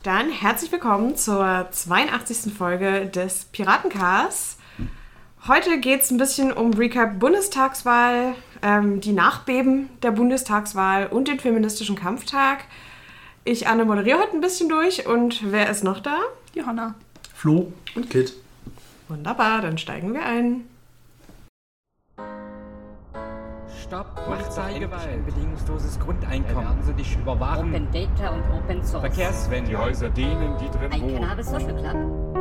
Dann herzlich willkommen zur 82. Folge des Piratencasts. Heute geht es ein bisschen um Recap Bundestagswahl, die Nachbeben der Bundestagswahl und den feministischen Kampftag. Ich, Anne, moderiere heute ein bisschen durch. Und wer ist noch da? Johanna. Flo und Kit. Wunderbar, dann steigen wir ein. Stopp, Polizeigewalt, ein bedingungsloses Grundeinkommen. Werden Sie dich überwachen? Open Data und Open Source. Verkehrswende. Die Häuser denen, die drin Ein wohnen. Cannabis Social Club.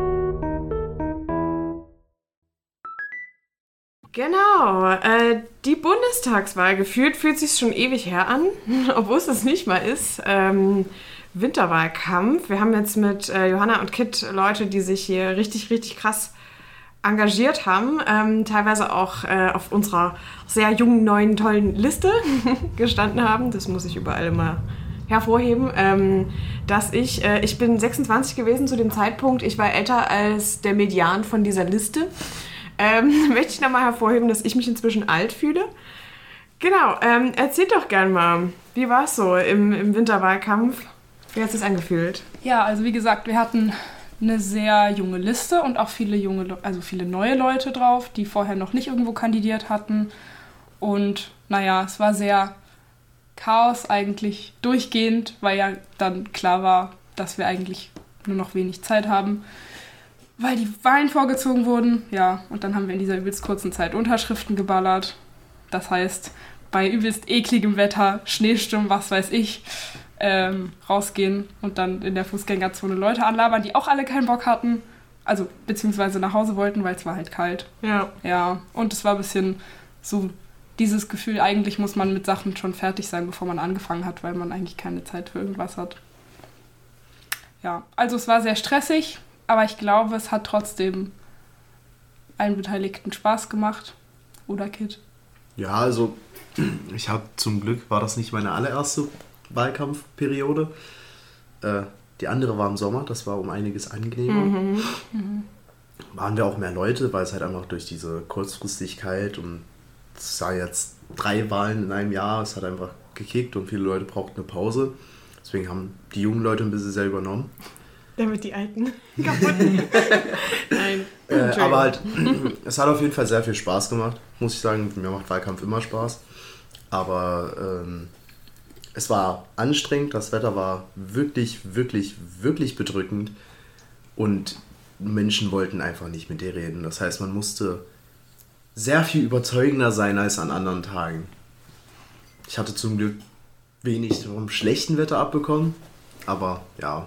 Genau, die Bundestagswahl gefühlt fühlt sich schon ewig her an, obwohl es das nicht mal ist. Winterwahlkampf. Wir haben jetzt mit Johanna und Kit Leute, die sich hier richtig, richtig krass engagiert haben, teilweise auch auf unserer sehr jungen, neuen, tollen Liste gestanden haben. Das muss ich überall immer hervorheben, dass ich bin 26 gewesen zu dem Zeitpunkt. Ich war älter als der Median von dieser Liste. Möchte ich nochmal hervorheben, dass ich mich inzwischen alt fühle. Genau, erzählt doch gern mal, wie war es so im Winterwahlkampf? Wie hat es sich angefühlt? Ja, also wie gesagt, wir hatten eine sehr junge Liste und auch viele neue Leute drauf, die vorher noch nicht irgendwo kandidiert hatten. Und naja, es war sehr Chaos eigentlich durchgehend, weil ja dann klar war, dass wir eigentlich nur noch wenig Zeit haben, weil die Wahlen vorgezogen wurden. Ja, und dann haben wir in dieser übelst kurzen Zeit Unterschriften geballert. Das heißt, bei übelst ekligem Wetter, Schneesturm, was weiß ich, rausgehen und dann in der Fußgängerzone Leute anlabern, die auch alle keinen Bock hatten. Also, beziehungsweise nach Hause wollten, weil es war halt kalt. Ja. Ja, und es war ein bisschen so dieses Gefühl, eigentlich muss man mit Sachen schon fertig sein, bevor man angefangen hat, weil man eigentlich keine Zeit für irgendwas hat. Ja, also es war sehr stressig, aber ich glaube, es hat trotzdem allen Beteiligten Spaß gemacht. Oder, Kit? Ja, also ich habe zum Glück, war das nicht meine allererste Wahlkampfperiode. Die andere war im Sommer, das war um einiges angenehmer. Waren wir auch mehr Leute, weil es halt einfach durch diese Kurzfristigkeit und es war jetzt 3 Wahlen in einem Jahr, es hat einfach gekickt und viele Leute brauchten eine Pause. Deswegen haben die jungen Leute ein bisschen sehr übernommen. Damit die Alten kaputt. Nein. Aber halt, es hat auf jeden Fall sehr viel Spaß gemacht, muss ich sagen. Mir macht Wahlkampf immer Spaß. Aber es war anstrengend, das Wetter war wirklich, wirklich, wirklich bedrückend und Menschen wollten einfach nicht mit dir reden. Das heißt, man musste sehr viel überzeugender sein als an anderen Tagen. Ich hatte zum Glück wenig vom schlechten Wetter abbekommen, aber ja.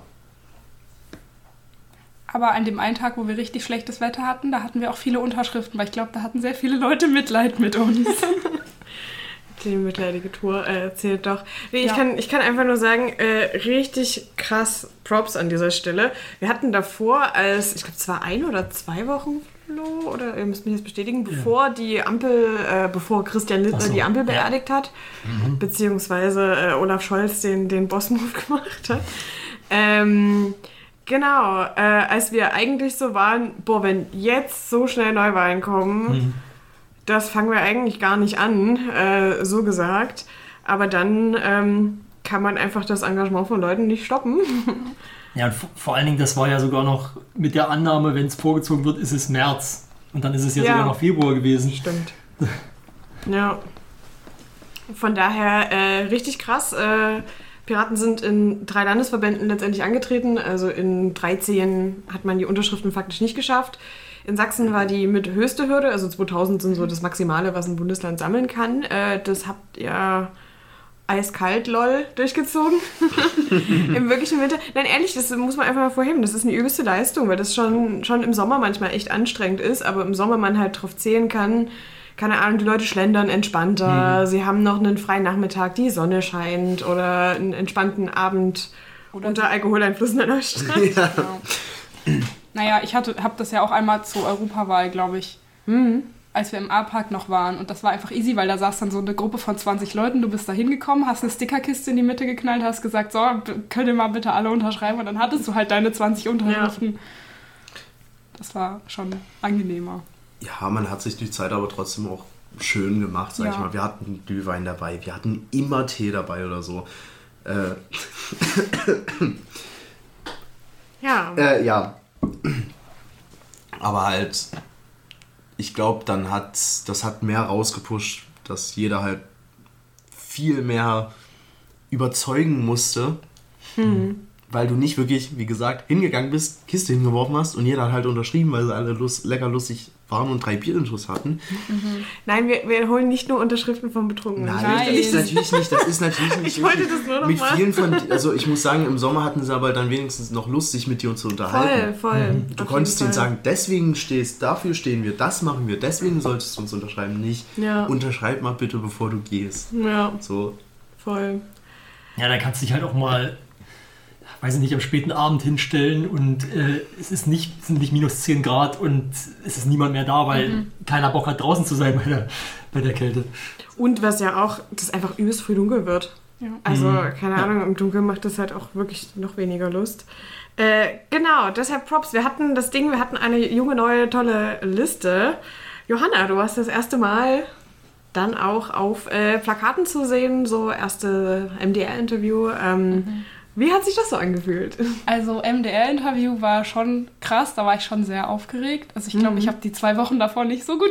Aber an dem einen Tag, wo wir richtig schlechtes Wetter hatten, da hatten wir auch viele Unterschriften, weil ich glaube, da hatten sehr viele Leute Mitleid mit uns. Die mitleidige Tour zählt doch. Nee, Ja. ich kann einfach nur sagen, richtig krass Props an dieser Stelle. Wir hatten davor ich glaube, es war 1 oder 2 Wochen, Flo, oder ihr müsst mich jetzt bestätigen, bevor die Ampel, bevor Christian Lindner die Ampel beerdigt hat, beziehungsweise Olaf Scholz den Boss-Move gemacht hat. Genau, als wir eigentlich so waren, wenn jetzt so schnell Neuwahlen kommen, das fangen wir eigentlich gar nicht an, so gesagt. Aber dann kann man einfach das Engagement von Leuten nicht stoppen. Ja, und vor allen Dingen, das war ja sogar noch mit der Annahme, wenn es vorgezogen wird, ist es März. Und dann ist es ja sogar noch Februar gewesen. Stimmt. Ja. Von daher richtig krass. Piraten sind in 3 Landesverbänden letztendlich angetreten. Also in 13 hat man die Unterschriften faktisch nicht geschafft. In Sachsen war die mit höchste Hürde, also 2000 sind so das Maximale, was ein Bundesland sammeln kann. Das habt ihr eiskalt, lol, durchgezogen. Im wirklichen Winter. Nein, ehrlich, das muss man einfach mal vorheben. Das ist eine übelste Leistung, weil das schon im Sommer manchmal echt anstrengend ist, aber im Sommer man halt drauf zählen kann, keine Ahnung, die Leute schlendern entspannter, sie haben noch einen freien Nachmittag, die Sonne scheint oder einen entspannten Abend oder unter Alkoholeinflüssen an der Straße. Ja. Naja, ich habe das ja auch einmal zur Europawahl, glaube ich, als wir im A-Park noch waren. Und das war einfach easy, weil da saß dann so eine Gruppe von 20 Leuten. Du bist da hingekommen, hast eine Stickerkiste in die Mitte geknallt, hast gesagt, so, könnt ihr mal bitte alle unterschreiben. Und dann hattest du halt deine 20 Unterschriften. Ja. Das war schon angenehmer. Ja, man hat sich die Zeit aber trotzdem auch schön gemacht, sag ich mal. Wir hatten Glühwein dabei, wir hatten immer Tee dabei oder so. Ja. Ja. Aber halt, ich glaube, das hat mehr rausgepusht, dass jeder halt viel mehr überzeugen musste, weil du nicht wirklich, wie gesagt, hingegangen bist, Kiste hingeworfen hast und jeder hat halt unterschrieben, weil sie alle lecker lustig waren und 3 Bierintus hatten. Nein, wir holen nicht nur Unterschriften von Betrunkenen. Nein, das ist natürlich nicht. Ich wollte das nur noch mit mal. vielen also ich muss sagen, im Sommer hatten sie aber dann wenigstens noch Lust, sich mit dir zu unterhalten. Voll. Du konntest denen sagen, dafür stehen wir, das machen wir, deswegen solltest du uns unterschreiben, nicht unterschreib mal bitte, bevor du gehst. Ja, so. Voll. Ja, dann kannst du dich halt auch mal, weiß ich nicht, am späten Abend hinstellen und es sind nicht minus 10 Grad und es ist niemand mehr da, weil keiner Bock hat, draußen zu sein bei der Kälte. Und was ja auch, dass einfach übelst früh dunkel wird. Ja. Also, keine Ahnung, im Dunkeln macht das halt auch wirklich noch weniger Lust. Genau, deshalb Props. Wir hatten eine junge, neue, tolle Liste. Johanna, du warst das erste Mal dann auch auf Plakaten zu sehen, so erste MDR-Interview. Wie hat sich das so angefühlt? Also MDR-Interview war schon krass, da war ich schon sehr aufgeregt. Also ich glaube, ich habe die 2 Wochen davor nicht so gut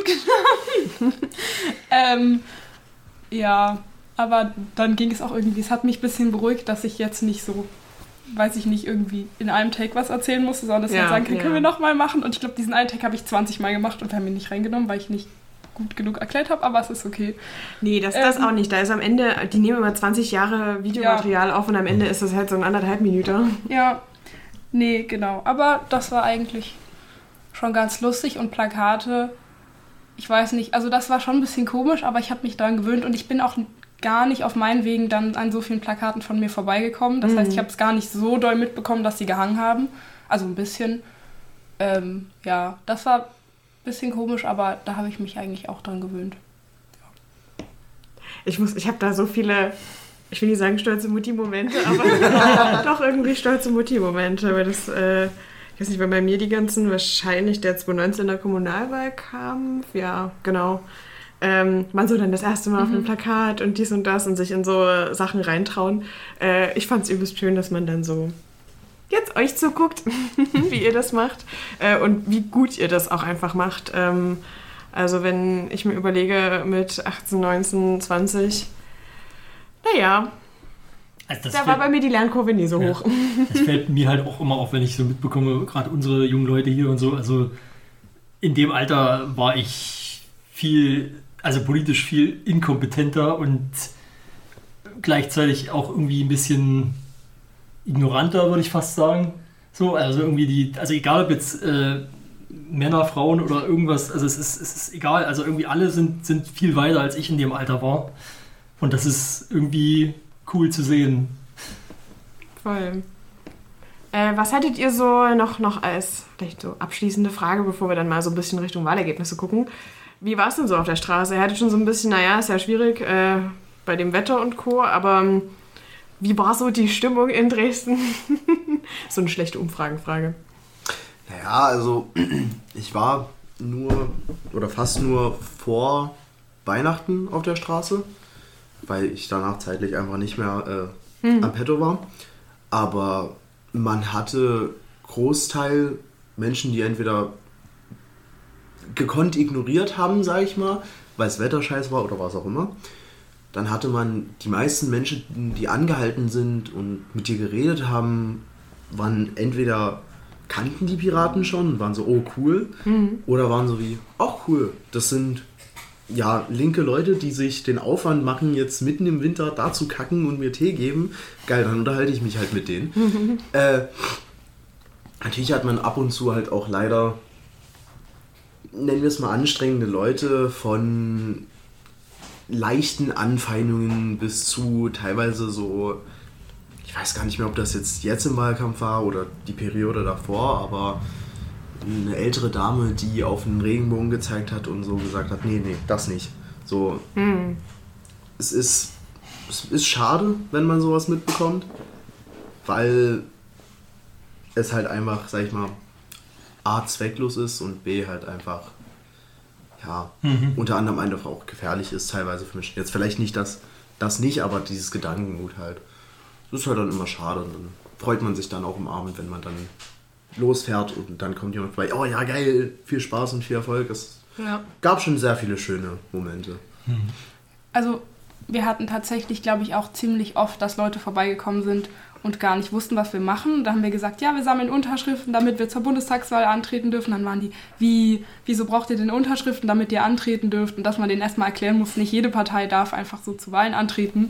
geschlafen. Ja, aber dann ging es auch irgendwie, es hat mich ein bisschen beruhigt, dass ich jetzt nicht so, weiß ich nicht, irgendwie in einem Take was erzählen musste, sondern dass ich sagen kann, können wir nochmal machen. Und ich glaube, diesen einen Take habe ich 20 Mal gemacht und wir haben ihn nicht reingenommen, weil ich nicht gut genug erklärt habe, aber es ist okay. Nee, das auch nicht. Da ist am Ende, die nehmen immer 20 Jahre Videomaterial auf und am Ende ist das halt so ein 1,5 Minuten. Ja, nee, genau. Aber das war eigentlich schon ganz lustig und Plakate, ich weiß nicht, also das war schon ein bisschen komisch, aber ich habe mich daran gewöhnt und ich bin auch gar nicht auf meinen Wegen dann an so vielen Plakaten von mir vorbeigekommen. Das heißt, ich habe es gar nicht so doll mitbekommen, dass sie gehangen haben. Also ein bisschen. Ja, das war bisschen komisch, aber da habe ich mich eigentlich auch dran gewöhnt. Ich habe da so viele, ich will nicht sagen stolze Mutti-Momente, aber doch irgendwie stolze Mutti-Momente, weil das, ich weiß nicht, weil bei mir die ganzen, wahrscheinlich der 2019er Kommunalwahlkampf, ja, genau, man so dann das erste Mal auf einem Plakat und dies und das und sich in so Sachen reintrauen. Ich fand es übelst schön, dass man dann so jetzt euch zuguckt, wie ihr das macht und wie gut ihr das auch einfach macht. Also wenn ich mir überlege mit 18, 19, 20, naja, also da war bei mir die Lernkurve nie so hoch. Das fällt mir halt auch immer auf, wenn ich so mitbekomme, gerade unsere jungen Leute hier und so, also in dem Alter war ich politisch viel inkompetenter und gleichzeitig auch irgendwie ein bisschen ignoranter, würde ich fast sagen. So, also irgendwie egal ob jetzt Männer, Frauen oder irgendwas, also es ist egal, also irgendwie alle sind viel weiter als ich in dem Alter war. Und das ist irgendwie cool zu sehen. Voll. Was haltet ihr so noch als vielleicht so abschließende Frage, bevor wir dann mal so ein bisschen Richtung Wahlergebnisse gucken? Wie war es denn so auf der Straße? Ihr hattet schon so ein bisschen, ist ja schwierig bei dem Wetter und Co., aber wie war so die Stimmung in Dresden? So eine schlechte Umfragenfrage. Naja, also ich war fast nur vor Weihnachten auf der Straße, weil ich danach zeitlich einfach nicht mehr am Petto war. Aber man hatte Großteil Menschen, die entweder gekonnt ignoriert haben, sag ich mal, weil das Wetter scheiß war oder was auch immer. Dann hatte man die meisten Menschen, die angehalten sind und mit dir geredet haben, waren entweder kannten die Piraten schon und waren so, oh cool, oder waren so wie, oh cool, das sind ja linke Leute, die sich den Aufwand machen, jetzt mitten im Winter da zu kacken und mir Tee geben. Geil, dann unterhalte ich mich halt mit denen. Natürlich hat man ab und zu halt auch leider, nennen wir es mal, anstrengende Leute von leichten Anfeindungen bis zu teilweise so, ich weiß gar nicht mehr, ob das jetzt im Wahlkampf war oder die Periode davor, aber eine ältere Dame, die auf einen Regenbogen gezeigt hat und so gesagt hat, nee, das nicht. So, es ist schade, wenn man sowas mitbekommt, weil es halt einfach, sag ich mal, A, zwecklos ist und B, halt einfach unter anderem einfach auch gefährlich ist, teilweise für Menschen. Jetzt vielleicht nicht das nicht, aber dieses Gedankengut halt. Das ist halt dann immer schade und dann freut man sich dann auch im Abend, wenn man dann losfährt und dann kommt jemand vorbei, oh ja geil, viel Spaß und viel Erfolg. Es gab schon sehr viele schöne Momente. Also wir hatten tatsächlich, glaube ich, auch ziemlich oft, dass Leute vorbeigekommen sind und gar nicht wussten, was wir machen. Da haben wir gesagt, ja, wir sammeln Unterschriften, damit wir zur Bundestagswahl antreten dürfen. Dann waren die, wieso braucht ihr denn Unterschriften, damit ihr antreten dürft? Und dass man denen erstmal erklären muss, nicht jede Partei darf einfach so zu Wahlen antreten.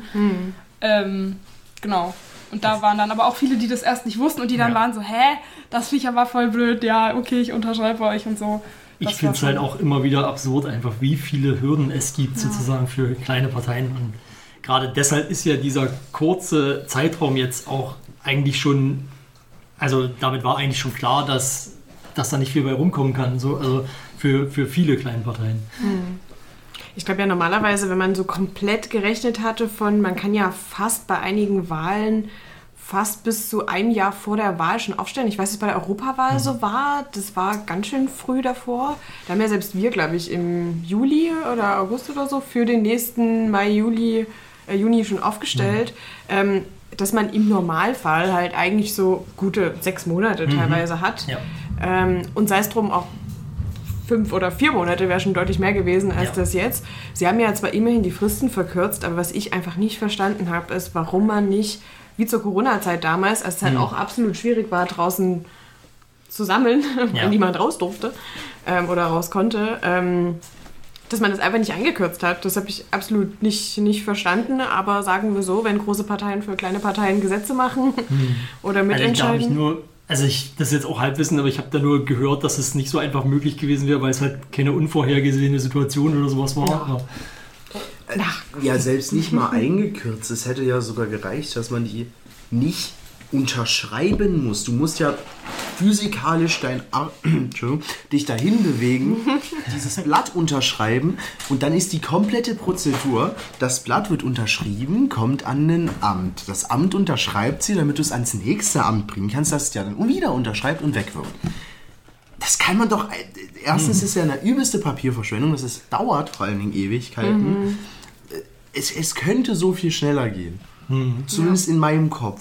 Genau. Und da waren dann aber auch viele, die das erst nicht wussten und die dann waren so, das finde ich aber voll blöd, ja, okay, ich unterschreibe euch und so. Ich finde es halt auch immer wieder absurd, einfach wie viele Hürden es gibt sozusagen für kleine Parteien. Und gerade deshalb ist ja dieser kurze Zeitraum jetzt auch eigentlich schon, also damit war eigentlich schon klar, dass da nicht viel bei rumkommen kann, so, also für viele kleine Parteien. Ich glaube ja normalerweise, wenn man so komplett gerechnet hatte man kann ja fast bei einigen Wahlen fast bis zu einem Jahr vor der Wahl schon aufstellen. Ich weiß, dass es bei der Europawahl so war. Das war ganz schön früh davor. Da haben ja selbst wir, glaube ich, im Juli oder August oder so für den nächsten Juni schon aufgestellt. Dass man im Normalfall halt eigentlich so gute 6 Monate teilweise hat. Ja. Und sei es drum auch 5 oder 4 Monate wäre schon deutlich mehr gewesen als das jetzt. Sie haben ja zwar immerhin die Fristen verkürzt, aber was ich einfach nicht verstanden habe, ist, warum man nicht, wie zur Corona-Zeit damals, als es halt auch absolut schwierig war, draußen zu sammeln, wenn niemand raus durfte oder raus konnte, dass man das einfach nicht angekürzt hat. Das habe ich absolut nicht verstanden, aber sagen wir so, wenn große Parteien für kleine Parteien Gesetze machen oder mitentscheiden... das ist jetzt auch Halbwissen, aber ich habe da nur gehört, dass es nicht so einfach möglich gewesen wäre, weil es halt keine unvorhergesehene Situation oder sowas war. Ja, selbst nicht mal eingekürzt. Es hätte ja sogar gereicht, dass man die nicht unterschreiben muss. Du musst ja physikalisch dich dahin bewegen, dieses Blatt unterschreiben und dann ist die komplette Prozedur, das Blatt wird unterschrieben, kommt an ein Amt. Das Amt unterschreibt sie, damit du es ans nächste Amt bringen kannst, das ja dann wieder unterschreibt und wegwirft. Das kann man doch... Erstens ist ja eine übelste Papierverschwendung, dauert vor allen Dingen Ewigkeiten. Es könnte so viel schneller gehen. Zumindest in meinem Kopf.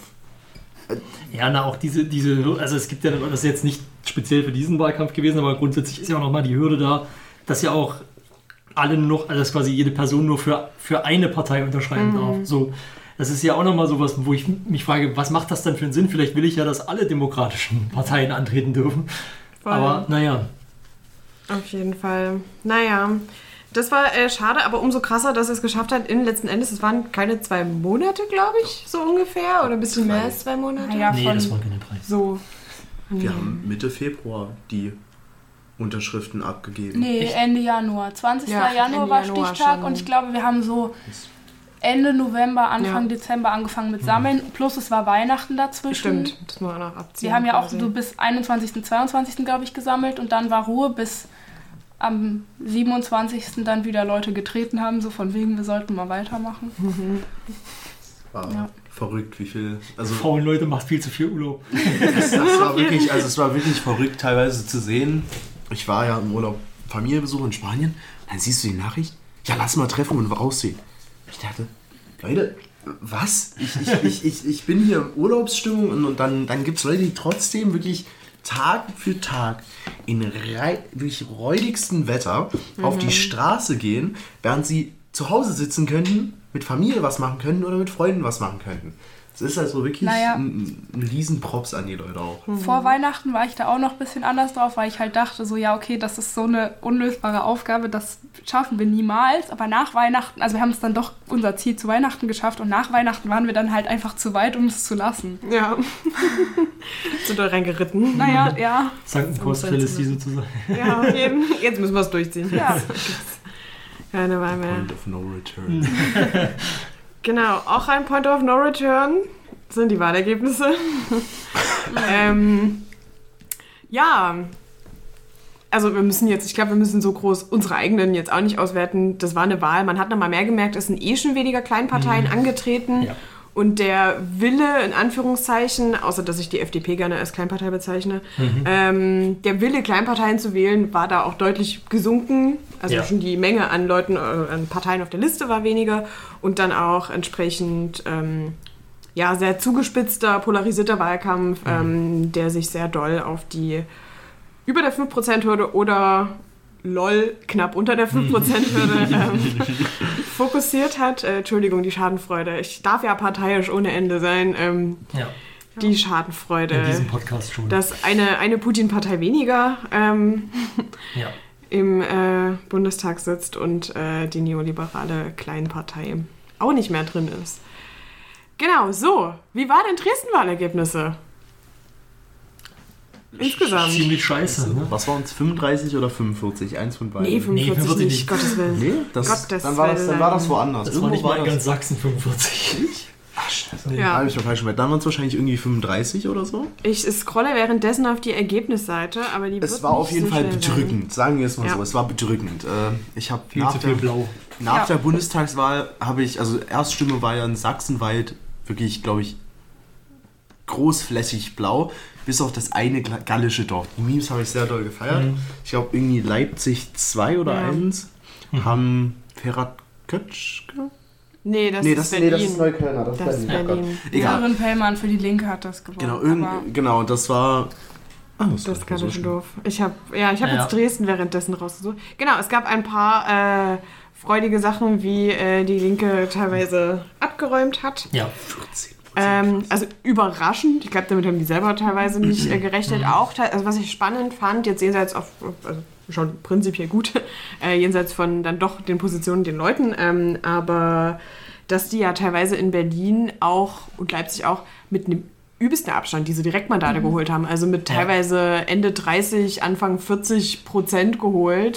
Ja, auch diese, also es gibt ja, das ist jetzt nicht speziell für diesen Wahlkampf gewesen, aber grundsätzlich ist ja auch nochmal die Hürde da, dass ja auch alle noch, also dass quasi jede Person nur für eine Partei unterschreiben darf. So, das ist ja auch nochmal sowas, wo ich mich frage, was macht das dann für einen Sinn? Vielleicht will ich ja, dass alle demokratischen Parteien antreten dürfen. Voll. Aber naja. Auf jeden Fall. Naja. Das war schade, aber umso krasser, dass er es geschafft hat. Letzten Endes, es waren keine 2 Monate, glaube ich, so ungefähr. Oder ein bisschen mehr als 2 Monate. Ja, nee, das waren keine 3. So. Wir haben Mitte Februar die Unterschriften abgegeben. Nee, Ende Januar. 20. Januar war Stichtag und ich glaube, wir haben so Ende November, Anfang Dezember angefangen mit Sammeln. Plus es war Weihnachten dazwischen. Stimmt, das muss man auch noch abziehen. Wir haben ja auch so bis 21., 22. glaube ich gesammelt und dann war Ruhe bis am 27. dann wieder Leute getreten haben, so von wegen, wir sollten mal weitermachen. War verrückt, wie viel... Also faulen Leute macht viel zu viel Urlaub. Das war wirklich, also es war wirklich verrückt teilweise zu sehen. Ich war ja im Urlaub, Familienbesuch in Spanien, dann siehst du die Nachricht, ja lass mal treffen und raussehen. Ich dachte, Leute, was? Ich bin hier in Urlaubsstimmung und dann gibt es Leute, die trotzdem wirklich Tag für Tag in wirklich räudigsten Wetter auf die Straße gehen, während sie zu Hause sitzen könnten, mit Familie was machen könnten oder mit Freunden was machen könnten. Es ist also wirklich ein riesen Props an die Leute auch. Vor Weihnachten war ich da auch noch ein bisschen anders drauf, weil ich halt dachte, so ja okay, das ist so eine unlösbare Aufgabe, das schaffen wir niemals. Aber nach Weihnachten, also wir haben es dann doch unser Ziel zu Weihnachten geschafft und nach Weihnachten waren wir dann halt einfach zu weit, um es zu lassen. Ja. Sind da reingeritten. Naja, ja. Sankt-Kostfälle ist die sozusagen. Ja, eben. Jetzt müssen wir es durchziehen. Ja. Keine Wahl mehr. Point of no return. Genau, auch ein Point of no return sind die Wahlergebnisse. Ja, also wir müssen so groß unsere eigenen jetzt auch nicht auswerten. Das war eine Wahl, man hat nochmal mehr gemerkt, es sind schon weniger Kleinparteien angetreten. Ja. Und der Wille, in Anführungszeichen, außer dass ich die FDP gerne als Kleinpartei bezeichne, der Wille, Kleinparteien zu wählen, war da auch deutlich gesunken. Also schon die Menge an Leuten, an Parteien auf der Liste war weniger. Und dann auch entsprechend sehr zugespitzter, polarisierter Wahlkampf, der sich sehr doll auf die über der 5%-Hürde oder knapp unter der 5%-Hürde fokussiert hat. Entschuldigung, die Schadenfreude. Ich darf ja parteiisch ohne Ende sein. Die Schadenfreude. In diesem Podcast schon. Dass eine Putin-Partei weniger im Bundestag sitzt und die neoliberale Kleinpartei auch nicht mehr drin ist. Genau, so. Wie waren denn Dresden-Wahlergebnisse? Insgesamt. Ziemlich scheiße, ne? Was waren es, 35 oder 45? Eins von beiden. Nee, 45 nicht, Gottes Willen. Nee, dann war das woanders. Das war nicht mal in ganz Sachsen 45. Ach, scheiße. Ja. Habe ich mir falsch gemacht. Dann waren es wahrscheinlich irgendwie 35 oder so. Ich scrolle währenddessen auf die Ergebnisseite, aber die wird Es war auf jeden Fall bedrückend, sagen wir es mal Ja. so. Es war bedrückend. Ich habe Viel zu viel blau. nach der Bundestagswahl also Erststimme war ja in Sachsen-weit wirklich, glaube ich, großflächig blau, bis auf das eine gallische Dorf. Die Memes habe ich sehr doll gefeiert. Ich glaube, irgendwie Leipzig 2 oder 1 haben Ferhat Kötschke. Nee, das ist Berlin. das ist Neuköllner. Das Das ist Berlin. Egal. Sören Pellmann für die Linke hat das gewonnen. Genau, das war... Das gallische Dorf. Ich habe jetzt Dresden währenddessen rausgesucht. Genau, es gab ein paar freudige Sachen, wie die Linke teilweise abgeräumt hat. Ja. 14%. Also überraschend. Ich glaube, damit haben die selber teilweise nicht gerechnet. Auch, also was ich spannend fand, jetzt jenseits also schon prinzipiell gut, jenseits von dann doch den Positionen, den Leuten, aber dass die ja teilweise in Berlin auch und Leipzig auch mit einem übelsten Abstand diese Direktmandate geholt haben. Also mit teilweise Ende 30, Anfang 40% geholt.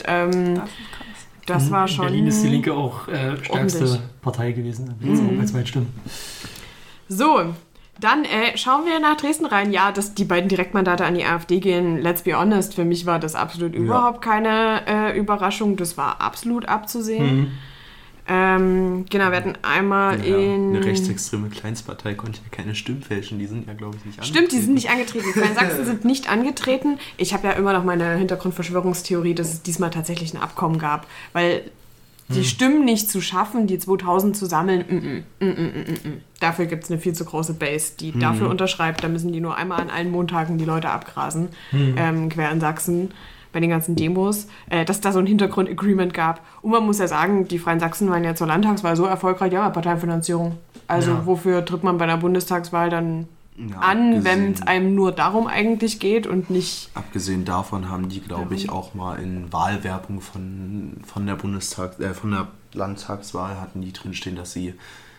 Das war schon... In Berlin ist die Linke auch stärkste ordentlich. Partei gewesen. Jetzt auch bei 2 Stimmen. So, dann schauen wir nach Dresden rein. Ja, dass die beiden Direktmandate an die AfD gehen, let's be honest, für mich war das absolut überhaupt keine Überraschung. Das war absolut abzusehen. Genau, wir hatten einmal Eine rechtsextreme Kleinstpartei konnte ja keine Stimmen fälschen. Die sind ja, glaube ich, nicht angetreten. Stimmt, die sind nicht angetreten. Die Freien Sachsen sind nicht angetreten. Ich habe ja immer noch meine Hintergrundverschwörungstheorie, dass es diesmal tatsächlich ein Abkommen gab. Weil die Stimmen nicht zu schaffen, die 2000 zu sammeln, dafür gibt es eine viel zu große Base, die dafür unterschreibt. Da müssen die nur einmal an allen Montagen die Leute abgrasen, quer in Sachsen, bei den ganzen Demos, dass da so ein Hintergrund-Agreement gab. Und man muss ja sagen, die Freien Sachsen waren ja zur Landtagswahl so erfolgreich, ja, Parteifinanzierung. Also wofür tritt man bei einer Bundestagswahl dann an, wenn es einem nur darum eigentlich geht und nicht... Abgesehen davon haben die, glaube ich, auch mal in Wahlwerbung von der von der Landtagswahl hatten die drinstehen, dass sie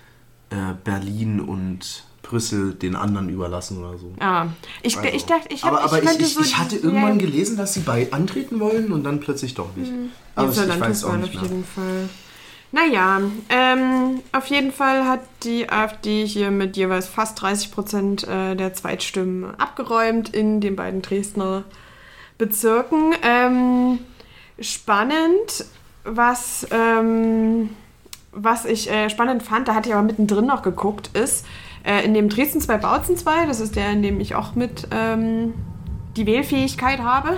Berlin und Brüssel den anderen überlassen oder so. Ich dachte, ich hatte irgendwann gelesen, dass sie antreten wollen und dann plötzlich doch nicht. Aber ich weiß auch nicht mehr. Auf jeden Fall. Naja, auf jeden Fall hat die AfD hier mit jeweils fast 30% der Zweitstimmen abgeräumt in den beiden Dresdner Bezirken. Spannend, was ich spannend fand, da hatte ich aber mittendrin noch geguckt, ist, in dem Dresden 2 Bautzen 2, das ist der, in dem ich auch mit die Wählfähigkeit habe,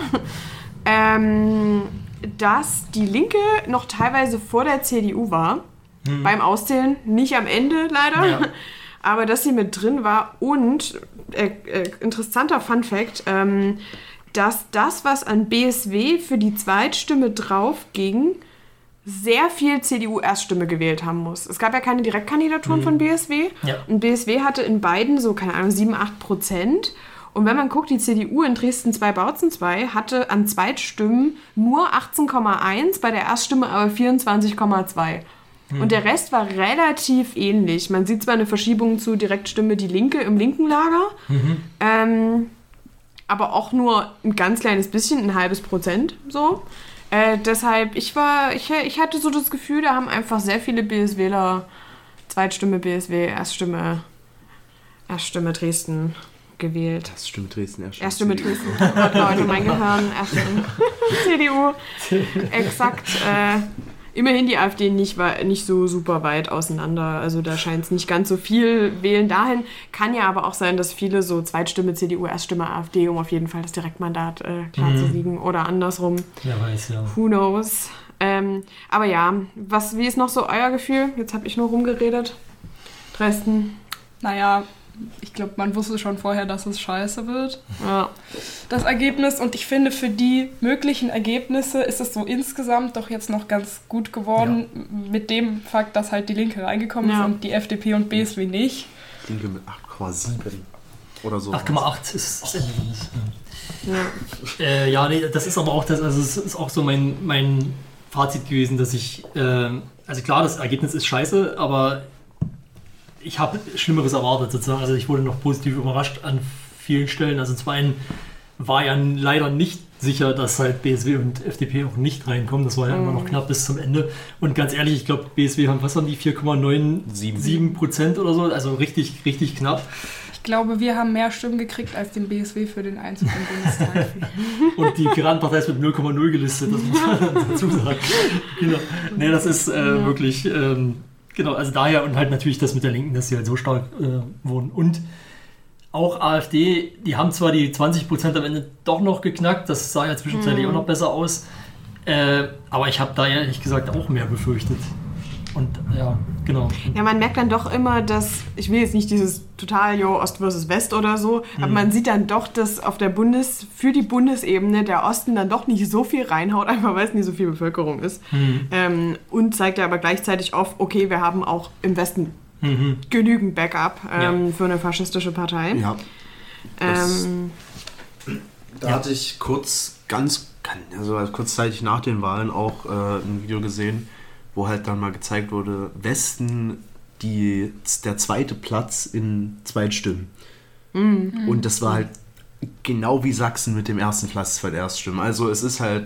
dass die Linke noch teilweise vor der CDU war, beim Auszählen, nicht am Ende leider, aber dass sie mit drin war und, interessanter Funfact, dass das, was an BSW für die Zweitstimme drauf ging, sehr viel CDU-Erststimme gewählt haben muss. Es gab ja keine Direktkandidaturen von BSW und BSW hatte in beiden so, 7-8%. Und wenn man guckt, die CDU in Dresden 2 Bautzen 2 hatte an Zweitstimmen nur 18,1, bei der Erststimme aber 24,2. Und der Rest war relativ ähnlich. Man sieht zwar eine Verschiebung zu Direktstimme Die Linke im linken Lager, aber auch nur ein ganz kleines bisschen, 0,5% so. Deshalb, ich hatte so das Gefühl, da haben einfach sehr viele BSWler Zweitstimme BSW, Erststimme Dresden gewählt. Erststimme Dresden, Erststimme Dresden. Oh Gott, Leute, mein Gehirn. Erststimme CDU. Exakt. Immerhin die AfD war nicht so super weit auseinander. Also da scheint es nicht ganz so viel wählen dahin. Kann ja aber auch sein, dass viele so Zweitstimme CDU, Erststimme AfD, um auf jeden Fall das Direktmandat klar zu siegen. Oder andersrum. Wer weiß, ja. Who knows. Aber ja, wie ist noch so euer Gefühl? Jetzt habe ich nur rumgeredet. Dresden. naja, ich glaube, man wusste schon vorher, dass es scheiße wird. Ja. Das Ergebnis. Und ich finde, für die möglichen Ergebnisse ist es so insgesamt doch jetzt noch ganz gut geworden. Mit dem Fakt, dass halt die Linke reingekommen ist und die FDP und BSW nicht. Linke mit 8,7 oder so. 8,8 ist das Ergebnis. Ja, nee, das ist aber auch das, also es ist auch so mein Fazit gewesen, dass ich, also klar, das Ergebnis ist scheiße, aber ich habe Schlimmeres erwartet sozusagen. Also ich wurde noch positiv überrascht an vielen Stellen. Also zum einen war ja leider nicht sicher, dass halt BSW und FDP auch nicht reinkommen. Das war ja immer noch knapp bis zum Ende. Und ganz ehrlich, ich glaube, BSW haben, was haben die, 4,97% oder so? Also richtig, richtig knapp. Ich glaube, wir haben mehr Stimmen gekriegt als den BSW für den Einzug im Bundestag. Und die Piratenpartei ist mit 0,0 gelistet, das muss man dazu sagen. Genau. Nee, das ist wirklich... genau, also daher und halt natürlich das mit der Linken, dass sie halt so stark wurden. Und auch AfD, die haben zwar die 20% am Ende doch noch geknackt, das sah ja zwischenzeitlich auch noch besser aus, aber ich habe da ehrlich gesagt auch mehr befürchtet. Und ja, genau. Ja, man merkt dann doch immer, dass, ich will jetzt nicht dieses total, Ost versus West oder so, aber man sieht dann doch, dass auf der für die Bundesebene der Osten dann doch nicht so viel reinhaut, einfach weil es nicht so viel Bevölkerung ist. Und zeigt ja aber gleichzeitig auf, okay, wir haben auch im Westen genügend Backup für eine faschistische Partei. Ja. Da hatte ich kurzzeitig nach den Wahlen auch ein Video gesehen, wo halt dann mal gezeigt wurde, Westen der zweite Platz in Zweitstimmen. Und das war halt genau wie Sachsen mit dem ersten Platz bei der Erststimmen. Also es ist halt...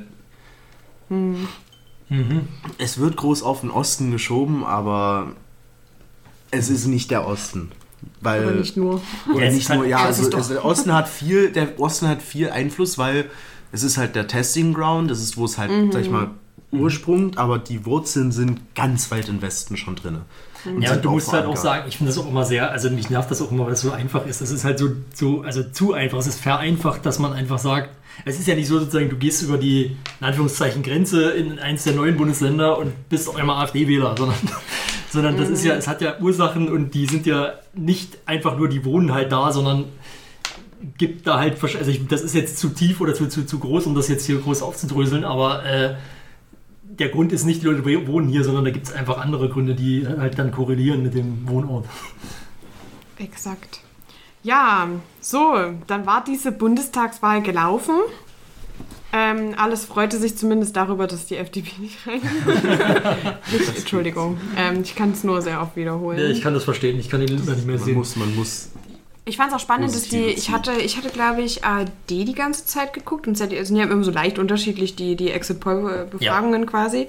Es wird groß auf den Osten geschoben, aber es ist nicht der Osten. Weil, aber nicht nur. Oder nicht nur, ja, also der Osten hat viel Einfluss, weil es ist halt der Testing Ground, das ist, wo es halt, sag ich mal, Ursprung, aber die Wurzeln sind ganz weit im Westen schon drin. Ja, und du musst halt auch sagen, ich finde das auch immer sehr, also mich nervt das auch immer, weil das so einfach ist. Das ist halt also zu einfach, es ist vereinfacht, dass man einfach sagt, es ist ja nicht so sozusagen, du gehst über die, in Anführungszeichen, Grenze in eins der neuen Bundesländer und bist auf einmal AfD-Wähler, sondern das ist ja, es hat ja Ursachen und die sind ja nicht einfach nur, die wohnen halt da, sondern gibt da halt, also das ist jetzt zu tief oder zu groß, um das jetzt hier groß aufzudröseln, aber der Grund ist nicht, die Leute wohnen hier, sondern da gibt es einfach andere Gründe, die halt dann korrelieren mit dem Wohnort. Exakt. Ja, so, dann war diese Bundestagswahl gelaufen. Alles freute sich zumindest darüber, dass die FDP nicht reingekommen ist. Entschuldigung, ich kann es nur sehr oft wiederholen. Ja, ich kann das verstehen, ich kann den nicht mehr sehen. Man muss ich fand es auch spannend, dass ich hatte, glaube ich, ARD die ganze Zeit geguckt und ZDF, also die haben immer so leicht unterschiedlich die Exit-Poll-Befragungen quasi.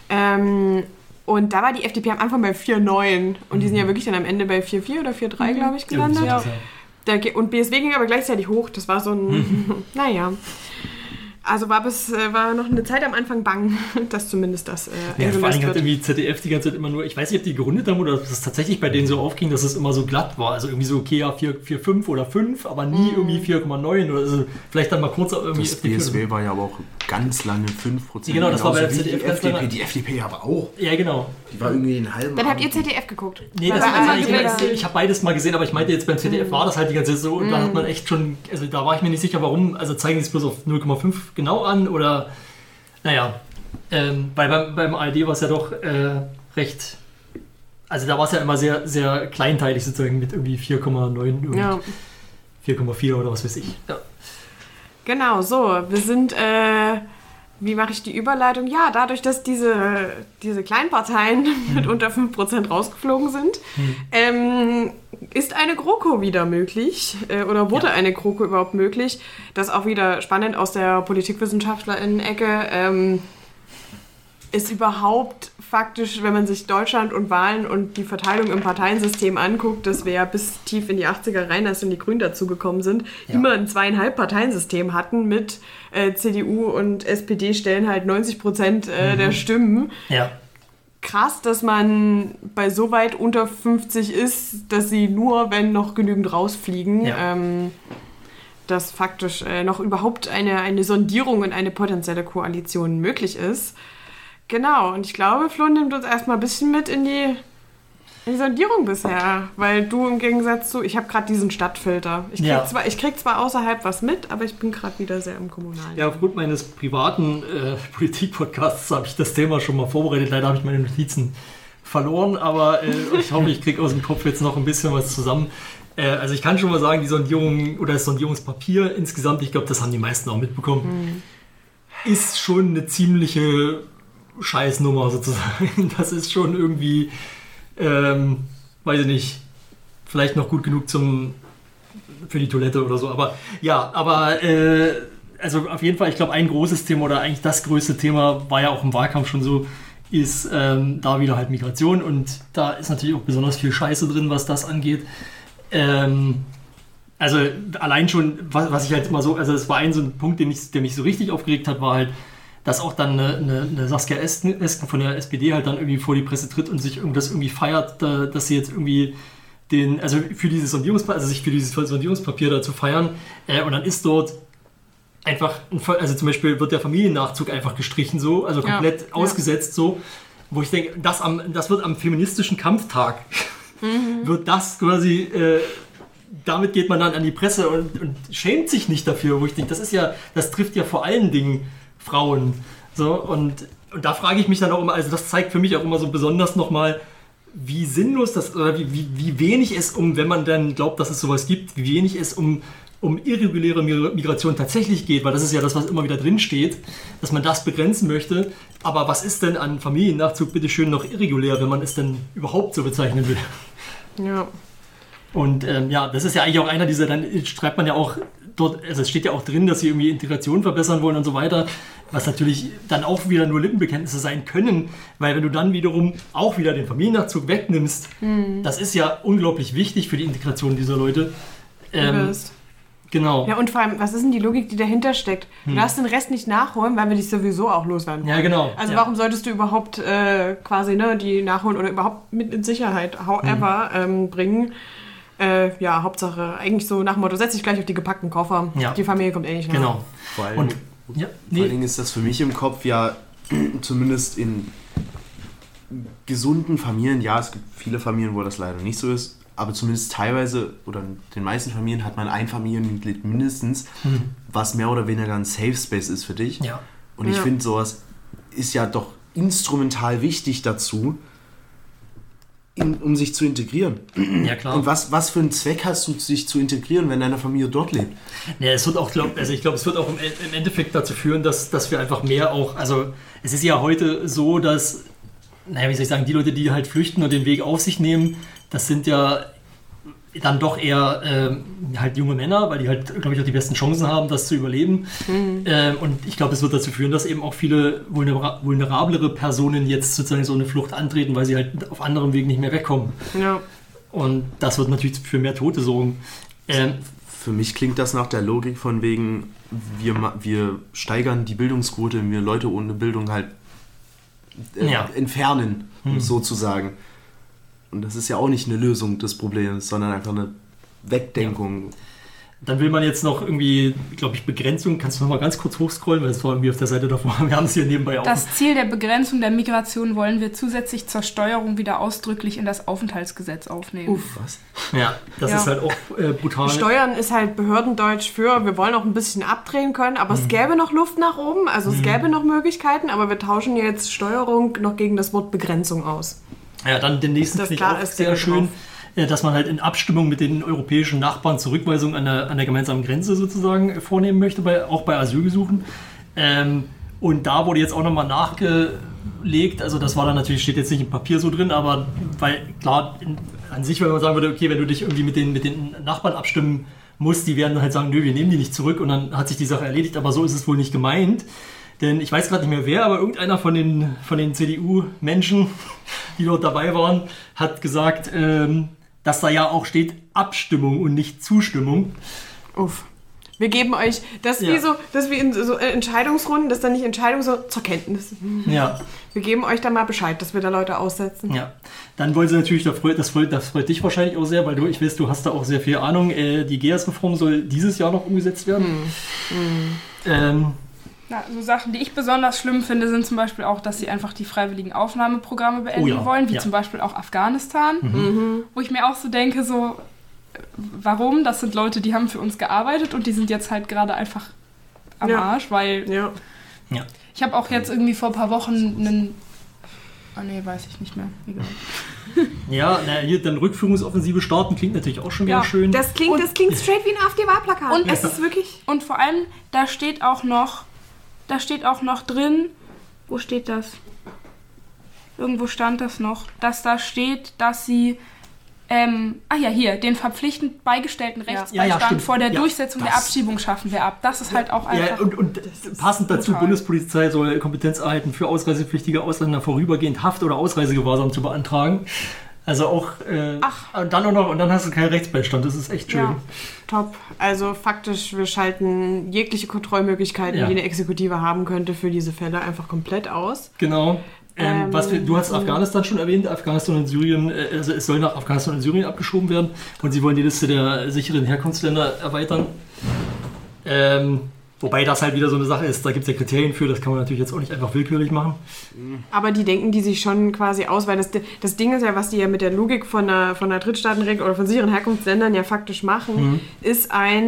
Und da war die FDP am Anfang bei 4,9 und die sind ja wirklich dann am Ende bei 4,4 oder 4,3, glaube ich, gelandet. Ja. Und BSW ging aber gleichzeitig hoch, das war so ein, naja. Also war noch eine Zeit am Anfang bang, dass zumindest das vor allem hat irgendwie ZDF die ganze Zeit immer nur, ich weiß nicht, ob die gegründet haben oder ob das tatsächlich bei denen so aufging, dass es immer so glatt war. Also irgendwie so, okay, ja, 4,5 oder 5, aber nie irgendwie 4,9 oder so. Vielleicht dann mal kurz irgendwie... Das BSW war ja aber auch ganz lange 5%. Genau, das war bei der ZDF die FDP. Die FDP aber auch. Ja, genau. Die war irgendwie einen halben... Dann habt ihr ZDF geguckt? Nee, ich habe beides mal gesehen, aber ich meinte jetzt beim ZDF war das halt die ganze Zeit so und da hat man echt schon, also da war ich mir nicht sicher, warum, also zeigen die es bloß auf 0,5 genau an oder, naja, weil beim ARD war es ja doch recht, also da war es ja immer sehr, sehr kleinteilig sozusagen mit irgendwie 4,9 und 4,4 oder was weiß ich. Ja. Genau, so, wir sind, wie mache ich die Überleitung? Ja, dadurch, dass diese Kleinparteien mit unter 5% rausgeflogen sind, ist eine GroKo wieder möglich oder wurde eine GroKo überhaupt möglich. Das ist auch wieder spannend aus der PolitikwissenschaftlerInnen-Ecke. Ist überhaupt faktisch, wenn man sich Deutschland und Wahlen und die Verteilung im Parteiensystem anguckt, dass wir ja bis tief in die 80er rein, als dann die Grünen dazugekommen sind, immer ein 2,5-Parteiensystem hatten mit CDU und SPD stellen halt 90% der Stimmen. Ja. Krass, dass man bei so weit unter 50 ist, dass sie nur, wenn noch genügend rausfliegen, dass faktisch noch überhaupt eine Sondierung und eine potenzielle Koalition möglich ist. Genau, und ich glaube, Flo nimmt uns erstmal ein bisschen mit in die Die Sondierung bisher, weil du im Gegensatz zu, ich habe gerade diesen Stadtfilter. Ich krieg zwar außerhalb was mit, aber ich bin gerade wieder sehr im Kommunalen. Ja, aufgrund meines privaten Politik-Podcasts habe ich das Thema schon mal vorbereitet. Leider habe ich meine Notizen verloren, aber ich hoffe, ich kriege aus dem Kopf jetzt noch ein bisschen was zusammen. Also ich kann schon mal sagen, die Sondierung oder das Sondierungspapier insgesamt, ich glaube, das haben die meisten auch mitbekommen, ist schon eine ziemliche Scheißnummer sozusagen. Das ist schon irgendwie... weiß ich nicht, vielleicht noch gut genug für die Toilette oder so, aber also auf jeden Fall, ich glaube, ein großes Thema oder eigentlich das größte Thema war ja auch im Wahlkampf schon so, ist da wieder halt Migration und da ist natürlich auch besonders viel Scheiße drin, was das angeht. Also allein schon, was ich halt immer so, also es war so ein Punkt, der mich so richtig aufgeregt hat, war halt, dass auch dann eine Saskia Esken von der SPD halt dann irgendwie vor die Presse tritt und sich das irgendwie feiert, dass sie jetzt irgendwie sich für dieses Sondierungspapier dazu feiern. Und dann ist dort einfach, also zum Beispiel wird der Familiennachzug einfach gestrichen so, also komplett ausgesetzt so, wo ich denke, das wird am feministischen Kampftag, wird das quasi, damit geht man dann an die Presse und schämt sich nicht dafür, wo ich denke, das trifft ja vor allen Dingen Frauen. So, und da frage ich mich dann auch immer, also das zeigt für mich auch immer so besonders nochmal, wie sinnlos das, oder wie wenig es wenn man dann glaubt, dass es sowas gibt, wie wenig es um irreguläre Migration tatsächlich geht, weil das ist ja das, was immer wieder drin steht, dass man das begrenzen möchte. Aber was ist denn an Familiennachzug bitteschön noch irregulär, wenn man es denn überhaupt so bezeichnen will? Ja. Und das ist ja eigentlich auch einer dieser, dann schreibt man ja auch dort, also es steht ja auch drin, dass sie irgendwie Integration verbessern wollen und so weiter, was natürlich dann auch wieder nur Lippenbekenntnisse sein können, weil wenn du dann wiederum auch wieder den Familiennachzug wegnimmst, das ist ja unglaublich wichtig für die Integration dieser Leute. Genau. Ja, und vor allem, was ist denn die Logik, die dahinter steckt? Du darfst den Rest nicht nachholen, weil wir dich sowieso auch loswerden wollen. Ja, genau. Also warum solltest du überhaupt quasi die nachholen oder überhaupt mit in Sicherheit, however, bringen? Hauptsache, eigentlich so nach dem Motto, setz dich gleich auf die gepackten Koffer. Ja. Die Familie kommt eh nicht nach. Genau. Vor allen Dingen ist das für mich im Kopf ja, zumindest in gesunden Familien, ja, es gibt viele Familien, wo das leider nicht so ist, aber zumindest teilweise oder in den meisten Familien hat man ein Familienmitglied mindestens, was mehr oder weniger ein Safe Space ist für dich. Ja. Und ich finde, sowas ist ja doch instrumental wichtig dazu, um sich zu integrieren. Ja, klar. Und was für einen Zweck hast du, sich zu integrieren, wenn deine Familie dort lebt? Ja, es wird auch, ich glaube, es wird auch im Endeffekt dazu führen, dass wir einfach mehr auch, also es ist ja heute so, dass, wie soll ich sagen, die Leute, die halt flüchten und den Weg auf sich nehmen, das sind ja dann doch eher halt junge Männer, weil die halt, glaube ich, auch die besten Chancen haben, das zu überleben. Und ich glaube, es wird dazu führen, dass eben auch viele vulnerablere Personen jetzt sozusagen so eine Flucht antreten, weil sie halt auf anderem Weg nicht mehr wegkommen. Ja. Und das wird natürlich für mehr Tote sorgen. Für mich klingt das nach der Logik von wegen, wir steigern die Bildungsquote, wenn wir Leute ohne Bildung halt entfernen, sozusagen. Und das ist ja auch nicht eine Lösung des Problems, sondern einfach eine Wegdenkung. Ja. Dann will man jetzt noch irgendwie, glaube ich, Begrenzung. Kannst du noch mal ganz kurz hochscrollen, weil das war irgendwie auf der Seite davor. Wir haben es hier nebenbei auch. Das Ziel der Begrenzung der Migration wollen wir zusätzlich zur Steuerung wieder ausdrücklich in das Aufenthaltsgesetz aufnehmen. Was? Ja, das ist halt auch brutal. Steuern ist halt Behördendeutsch für, wir wollen auch ein bisschen abdrehen können, aber es gäbe noch Luft nach oben, also es gäbe noch Möglichkeiten, aber wir tauschen jetzt Steuerung noch gegen das Wort Begrenzung aus. Ja, dann den nächsten finde ich auch sehr schön, dass man halt in Abstimmung mit den europäischen Nachbarn Zurückweisung an der gemeinsamen Grenze sozusagen vornehmen möchte, auch bei Asylgesuchen. Und da wurde jetzt auch nochmal nachgelegt, also das war dann natürlich, steht jetzt nicht im Papier so drin, aber weil klar, an sich, wenn man sagen würde, okay, wenn du dich irgendwie mit den Nachbarn abstimmen musst, die werden halt sagen, nö, wir nehmen die nicht zurück und dann hat sich die Sache erledigt, aber so ist es wohl nicht gemeint. Denn ich weiß gerade nicht mehr wer, aber irgendeiner von den CDU-Menschen, die dort dabei waren, hat gesagt, dass da ja auch steht Abstimmung und nicht Zustimmung. Uff. Wir geben euch, das wie in so Entscheidungsrunden, das ist dann nicht Entscheidung, so zur Kenntnis. Ja. Wir geben euch dann mal Bescheid, dass wir da Leute aussetzen. Ja. Dann wollen sie natürlich, das freut dich wahrscheinlich auch sehr, weil ich weiß, du hast da auch sehr viel Ahnung. Die GEAS-Reform soll dieses Jahr noch umgesetzt werden. Na, so Sachen, die ich besonders schlimm finde, sind zum Beispiel auch, dass sie einfach die freiwilligen Aufnahmeprogramme beenden wollen, wie zum Beispiel auch Afghanistan, wo ich mir auch so denke, so, warum? Das sind Leute, die haben für uns gearbeitet und die sind jetzt halt gerade einfach am Arsch, weil ich habe auch jetzt irgendwie vor ein paar Wochen einen... weiß ich nicht mehr. Egal. Ja, hier dann Rückführungsoffensive starten, klingt natürlich auch schon wieder schön. Das klingt straight wie ein AfD-Wahlplakat. Und es ist wirklich... Und vor allem, da steht auch noch drin, wo steht das? Irgendwo stand das noch, dass da steht, dass sie hier, den verpflichtend beigestellten Rechtsbeistand vor der Durchsetzung der Abschiebung schaffen wir ab. Das ist halt auch einfach... Ja, und passend dazu, brutal. Bundespolizei soll Kompetenz erhalten, für ausreisepflichtige Ausländer vorübergehend Haft- oder Ausreisegewahrsam zu beantragen. Also auch, und dann hast du keinen Rechtsbeistand, das ist echt schön. Ja, top. Also faktisch, wir schalten jegliche Kontrollmöglichkeiten, die eine Exekutive haben könnte, für diese Fälle einfach komplett aus. Genau. Du hast Afghanistan schon erwähnt, Afghanistan und Syrien, also es soll nach Afghanistan und Syrien abgeschoben werden und sie wollen die Liste der sicheren Herkunftsländer erweitern. Wobei das halt wieder so eine Sache ist, da gibt es ja Kriterien für, das kann man natürlich jetzt auch nicht einfach willkürlich machen. Aber die denken die sich schon quasi aus, weil das Ding ist ja, was die ja mit der Logik von einer Drittstaatenregel oder von sicheren Herkunftsländern ja faktisch machen, ist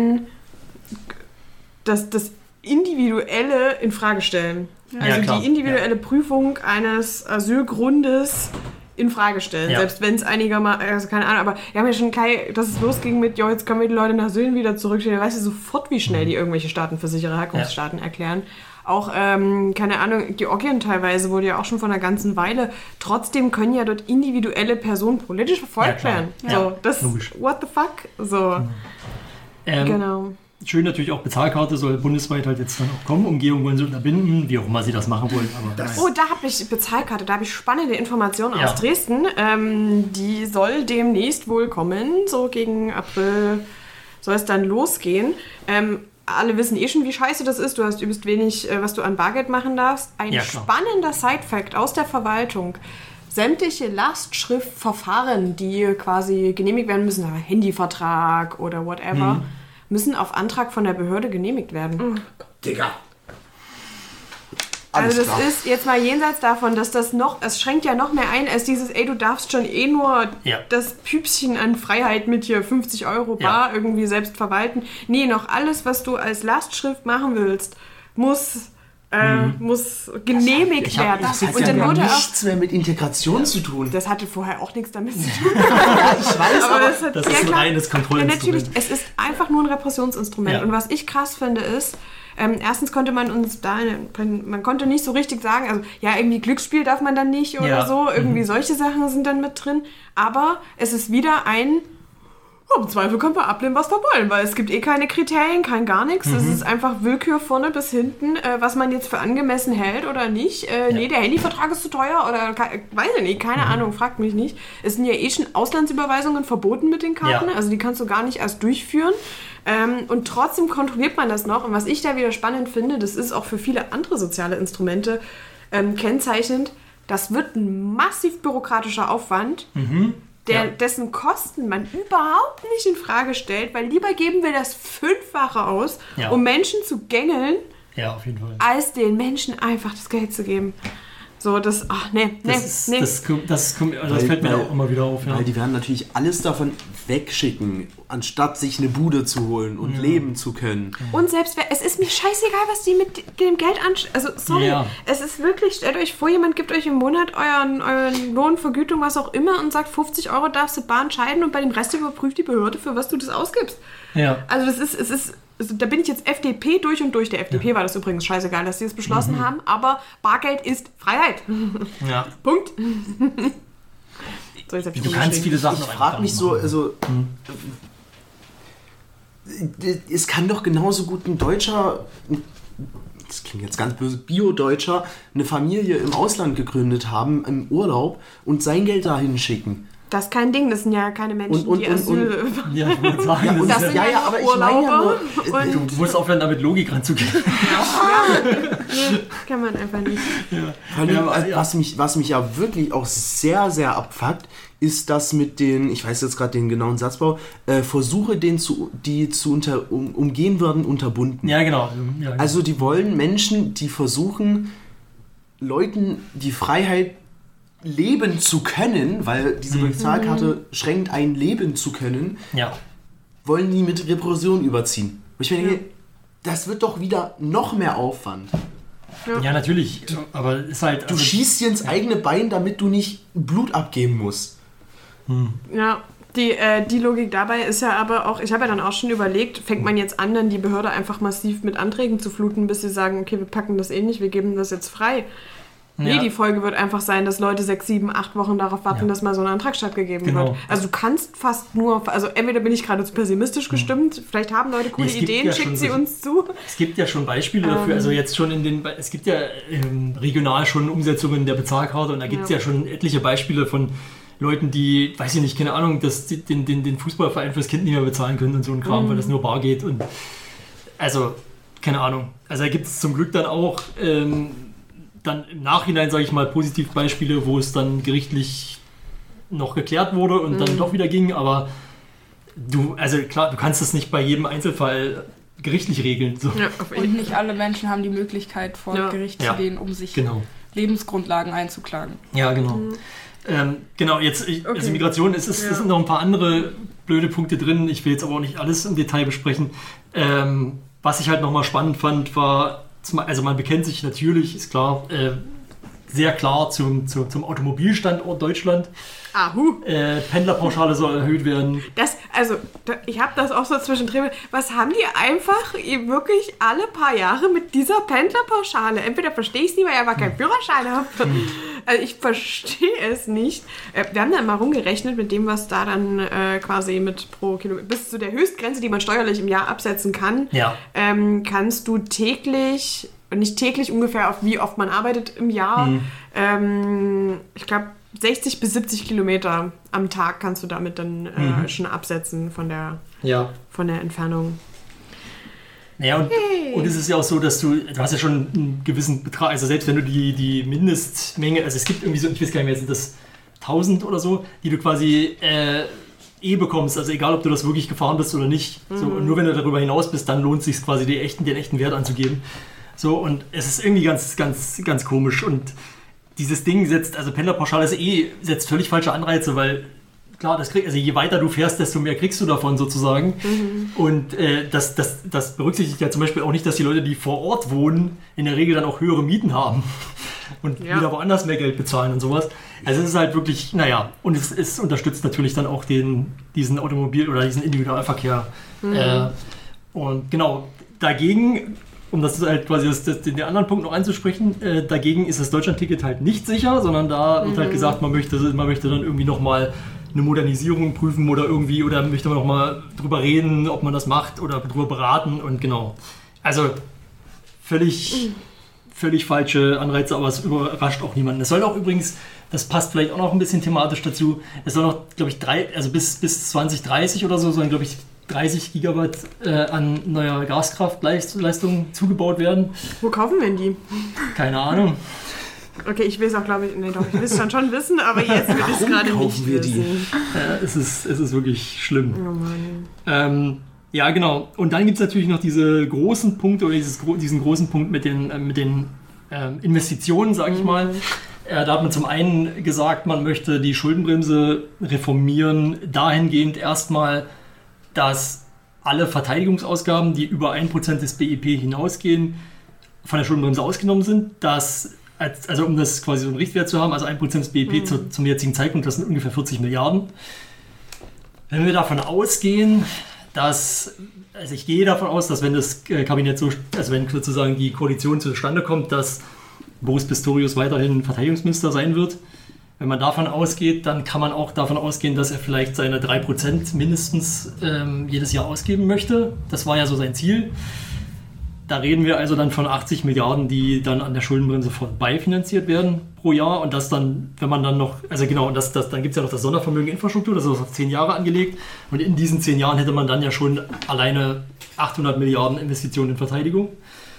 das individuelle Infragestellen. Also die individuelle Prüfung eines Asylgrundes in Frage stellen. Ja. Selbst wenn es einigermaßen, also keine Ahnung, aber wir haben ja schon dass es losging mit, jetzt können wir die Leute nach Syrien wieder zurückstellen. Da weißt du sofort, wie schnell die irgendwelche Staaten für sichere Herkunftsstaaten erklären. Auch, keine Ahnung, Georgien teilweise wurde ja auch schon vor einer ganzen Weile. Trotzdem können ja dort individuelle Personen politisch verfolgt werden. So, das, what the fuck? So, genau. Schön natürlich auch Bezahlkarte soll bundesweit halt jetzt dann auch kommen. Umgehung wollen sie unterbinden, wie auch immer sie das machen wollen. Aber da habe ich Bezahlkarte, da habe ich spannende Informationen aus Dresden. Die soll demnächst wohl kommen, so gegen April soll es dann losgehen. Alle wissen schon, wie scheiße das ist. Du hast übelst wenig, was du an Bargeld machen darfst. Ein spannender Side-Fact aus der Verwaltung. Sämtliche Lastschriftverfahren, die quasi genehmigt werden müssen, Handyvertrag oder whatever, müssen auf Antrag von der Behörde genehmigt werden. Digga. Also das ist jetzt mal jenseits davon, dass es schränkt ja noch mehr ein, als dieses, du darfst schon nur das Püpschen an Freiheit mit hier 50 € bar irgendwie selbst verwalten. Nee, noch alles, was du als Lastschrift machen willst, muss genehmigt werden. Das hat ja nichts mehr mit Integration zu tun. Das hatte vorher auch nichts damit zu tun. Ich weiß, aber das ist ein reines Kontrollinstrument. Natürlich, es ist einfach nur ein Repressionsinstrument. Und was ich krass finde ist, erstens konnte man konnte nicht so richtig sagen, also irgendwie Glücksspiel darf man dann nicht oder so, irgendwie solche Sachen sind dann mit drin. Aber es ist wieder im Zweifel können wir ablehnen, was wir wollen, weil es gibt keine Kriterien, kein gar nichts. Es ist einfach Willkür vorne bis hinten, was man jetzt für angemessen hält oder nicht. Nee, der Handyvertrag ist zu teuer oder weiß ich nicht, keine Ahnung, fragt mich nicht. Es sind ja schon Auslandsüberweisungen verboten mit den Karten, also die kannst du gar nicht erst durchführen. Und trotzdem kontrolliert man das noch. Und was ich da wieder spannend finde, das ist auch für viele andere soziale Instrumente kennzeichnend, das wird ein massiv bürokratischer Aufwand, dessen Kosten man überhaupt nicht in Frage stellt, weil lieber geben wir das 5-fache aus, um Menschen zu gängeln, auf jeden Fall, als den Menschen einfach das Geld zu geben. So, das fällt mir auch immer wieder auf. Weil die werden natürlich alles davon wegschicken, anstatt sich eine Bude zu holen und leben zu können. Und selbst, es ist mir scheißegal, was die mit dem Geld anstellen. Also, sorry, es ist wirklich, stellt euch vor, jemand gibt euch im Monat euren Lohn, Vergütung, was auch immer und sagt, 50 € darfst du bar entscheiden und bei dem Rest überprüft die Behörde, für was du das ausgibst. Ja. Also, da bin ich jetzt FDP durch und durch. Der FDP war das übrigens scheißegal, dass sie es beschlossen haben, aber Bargeld ist Freiheit. Ja. Punkt. So, du kannst viele Sachen Ich frage mich so, es kann doch genauso gut ein Deutscher, das klingt jetzt ganz böse, Bio-Deutscher, eine Familie im Ausland gegründet haben, im Urlaub und sein Geld dahin schicken. Das ist kein Ding, das sind ja keine Menschen, die Asyl... Ja, ich wollte sagen, das sind ja aber Urlauber. Du musst aufhören, damit Logik ranzugehen. Nee, kann man einfach nicht. Was mich ja wirklich auch sehr, sehr abfuckt, ist das mit den, ich weiß jetzt gerade den genauen Satzbau, Versuche, die umgehen werden, unterbunden. Ja, genau. Ja, genau. Also die wollen Menschen, die versuchen, Leuten die Freiheit leben zu können, weil diese Bezahlkarte schränkt ein, leben zu können, wollen die mit Repression überziehen. Und ich denke, das wird doch wieder noch mehr Aufwand. Ja, natürlich. Aber ist halt. Du schießt dir ins eigene Bein, damit du nicht Blut abgeben musst. Ja, die Logik dabei ist ja aber auch, ich habe ja dann auch schon überlegt, fängt man jetzt an, dann die Behörde einfach massiv mit Anträgen zu fluten, bis sie sagen, okay, wir packen das eh nicht, wir geben das jetzt frei. Nee, die Folge wird einfach sein, dass Leute 6, 7, 8 Wochen darauf warten, dass mal so ein Antrag stattgegeben wird. Also du kannst fast nur, also entweder bin ich gerade zu pessimistisch gestimmt, vielleicht haben Leute coole Ideen, schickt sie uns zu. Es gibt ja schon Beispiele dafür, also jetzt schon es gibt ja regional schon Umsetzungen der Bezahlkarte und da gibt es ja schon etliche Beispiele von Leuten, die, weiß ich nicht, keine Ahnung, dass den Fußballverein fürs Kind nicht mehr bezahlen können und so ein Kram, weil das nur bar geht und also, keine Ahnung. Also da gibt es zum Glück dann auch dann im Nachhinein, sage ich mal, positiv Beispiele, wo es dann gerichtlich noch geklärt wurde und dann doch wieder ging, aber also klar, du kannst das nicht bei jedem Einzelfall gerichtlich regeln. So. Ja, und nicht alle Menschen haben die Möglichkeit, vor Gericht zu gehen, um sich Lebensgrundlagen einzuklagen. Ja, genau. Genau, jetzt, also Migration, es sind noch ein paar andere blöde Punkte drin, ich will jetzt aber auch nicht alles im Detail besprechen. Was ich halt nochmal spannend fand, war, also man bekennt sich natürlich, ist klar, sehr klar zum Automobilstandort Deutschland. Pendlerpauschale soll erhöht werden. Ich habe das auch so zwischendrin. Was haben die einfach wirklich alle paar Jahre mit dieser Pendlerpauschale? Entweder verstehe ich es nicht, weil ich aber keinen Führerschein habe. Also ich verstehe es nicht. Wir haben dann mal rumgerechnet mit dem, was da dann quasi mit pro Kilometer, bis zu der Höchstgrenze, die man steuerlich im Jahr absetzen kann, kannst du täglich, nicht täglich ungefähr, auf wie oft man arbeitet im Jahr, ich glaube 60 bis 70 Kilometer am Tag kannst du damit dann schon absetzen von der Entfernung. Ja, und es ist ja auch so, dass du hast ja schon einen gewissen Betrag, also selbst wenn du die Mindestmenge, also es gibt irgendwie so, ich weiß gar nicht mehr, sind das 1000 oder so, die du quasi bekommst, also egal, ob du das wirklich gefahren bist oder nicht. So, und nur wenn du darüber hinaus bist, dann lohnt es sich quasi den echten Wert anzugeben. So, und es ist irgendwie ganz, ganz, ganz komisch und dieses Ding also Pendlerpauschale setzt völlig falsche Anreize, weil klar, also je weiter du fährst, desto mehr kriegst du davon sozusagen. Und das berücksichtigt ja zum Beispiel auch nicht, dass die Leute, die vor Ort wohnen, in der Regel dann auch höhere Mieten haben und wieder woanders mehr Geld bezahlen und sowas. Also es ist halt wirklich, und es unterstützt natürlich dann auch diesen Automobil- oder diesen Individualverkehr. Und genau, dagegen, um das halt quasi den anderen Punkt noch anzusprechen, dagegen ist das Deutschland-Ticket halt nicht sicher, sondern da wird halt gesagt, man möchte dann irgendwie nochmal eine Modernisierung prüfen oder möchte man nochmal drüber reden, ob man das macht oder drüber beraten und genau. Also völlig falsche Anreize, aber es überrascht auch niemanden. Es soll auch übrigens, das passt vielleicht auch noch ein bisschen thematisch dazu, es soll noch, glaube ich, bis 2030 oder so sollen, glaube ich, 30 Gigawatt an neuer Gaskraftleistung zugebaut werden. Wo kaufen wir denn die? Keine Ahnung. Okay, ich will es auch, glaube ich, ich will es schon wissen, aber jetzt will ich es gerade nicht wissen. Ja, es ist wirklich schlimm. Oh Mann. Ja, genau. Und dann gibt es natürlich noch diese großen Punkte oder diesen großen Punkt mit den Investitionen, sage ich mal. Da hat man zum einen gesagt, man möchte die Schuldenbremse reformieren, dahingehend erstmal, dass alle Verteidigungsausgaben, die über 1% des BIP hinausgehen, von der Schuldenbremse ausgenommen sind. Also um das quasi so einen Richtwert zu haben, also 1% des BIP zum jetzigen Zeitpunkt, das sind ungefähr 40 Milliarden. Wenn wir davon ausgehen, also ich gehe davon aus, dass wenn das Kabinett wenn sozusagen die Koalition zustande kommt, dass Boris Pistorius weiterhin Verteidigungsminister sein wird. Wenn man davon ausgeht, dann kann man auch davon ausgehen, dass er vielleicht seine 3% mindestens jedes Jahr ausgeben möchte. Das war ja so sein Ziel. Da reden wir also dann von 80 Milliarden, die dann an der Schuldenbremse vorbeifinanziert werden pro Jahr. Und das dann, wenn man dann noch, also genau, dann gibt es ja noch das Sondervermögen Infrastruktur, das ist auf 10 Jahre angelegt. Und in diesen 10 Jahren hätte man dann ja schon alleine 800 Milliarden Investitionen in Verteidigung.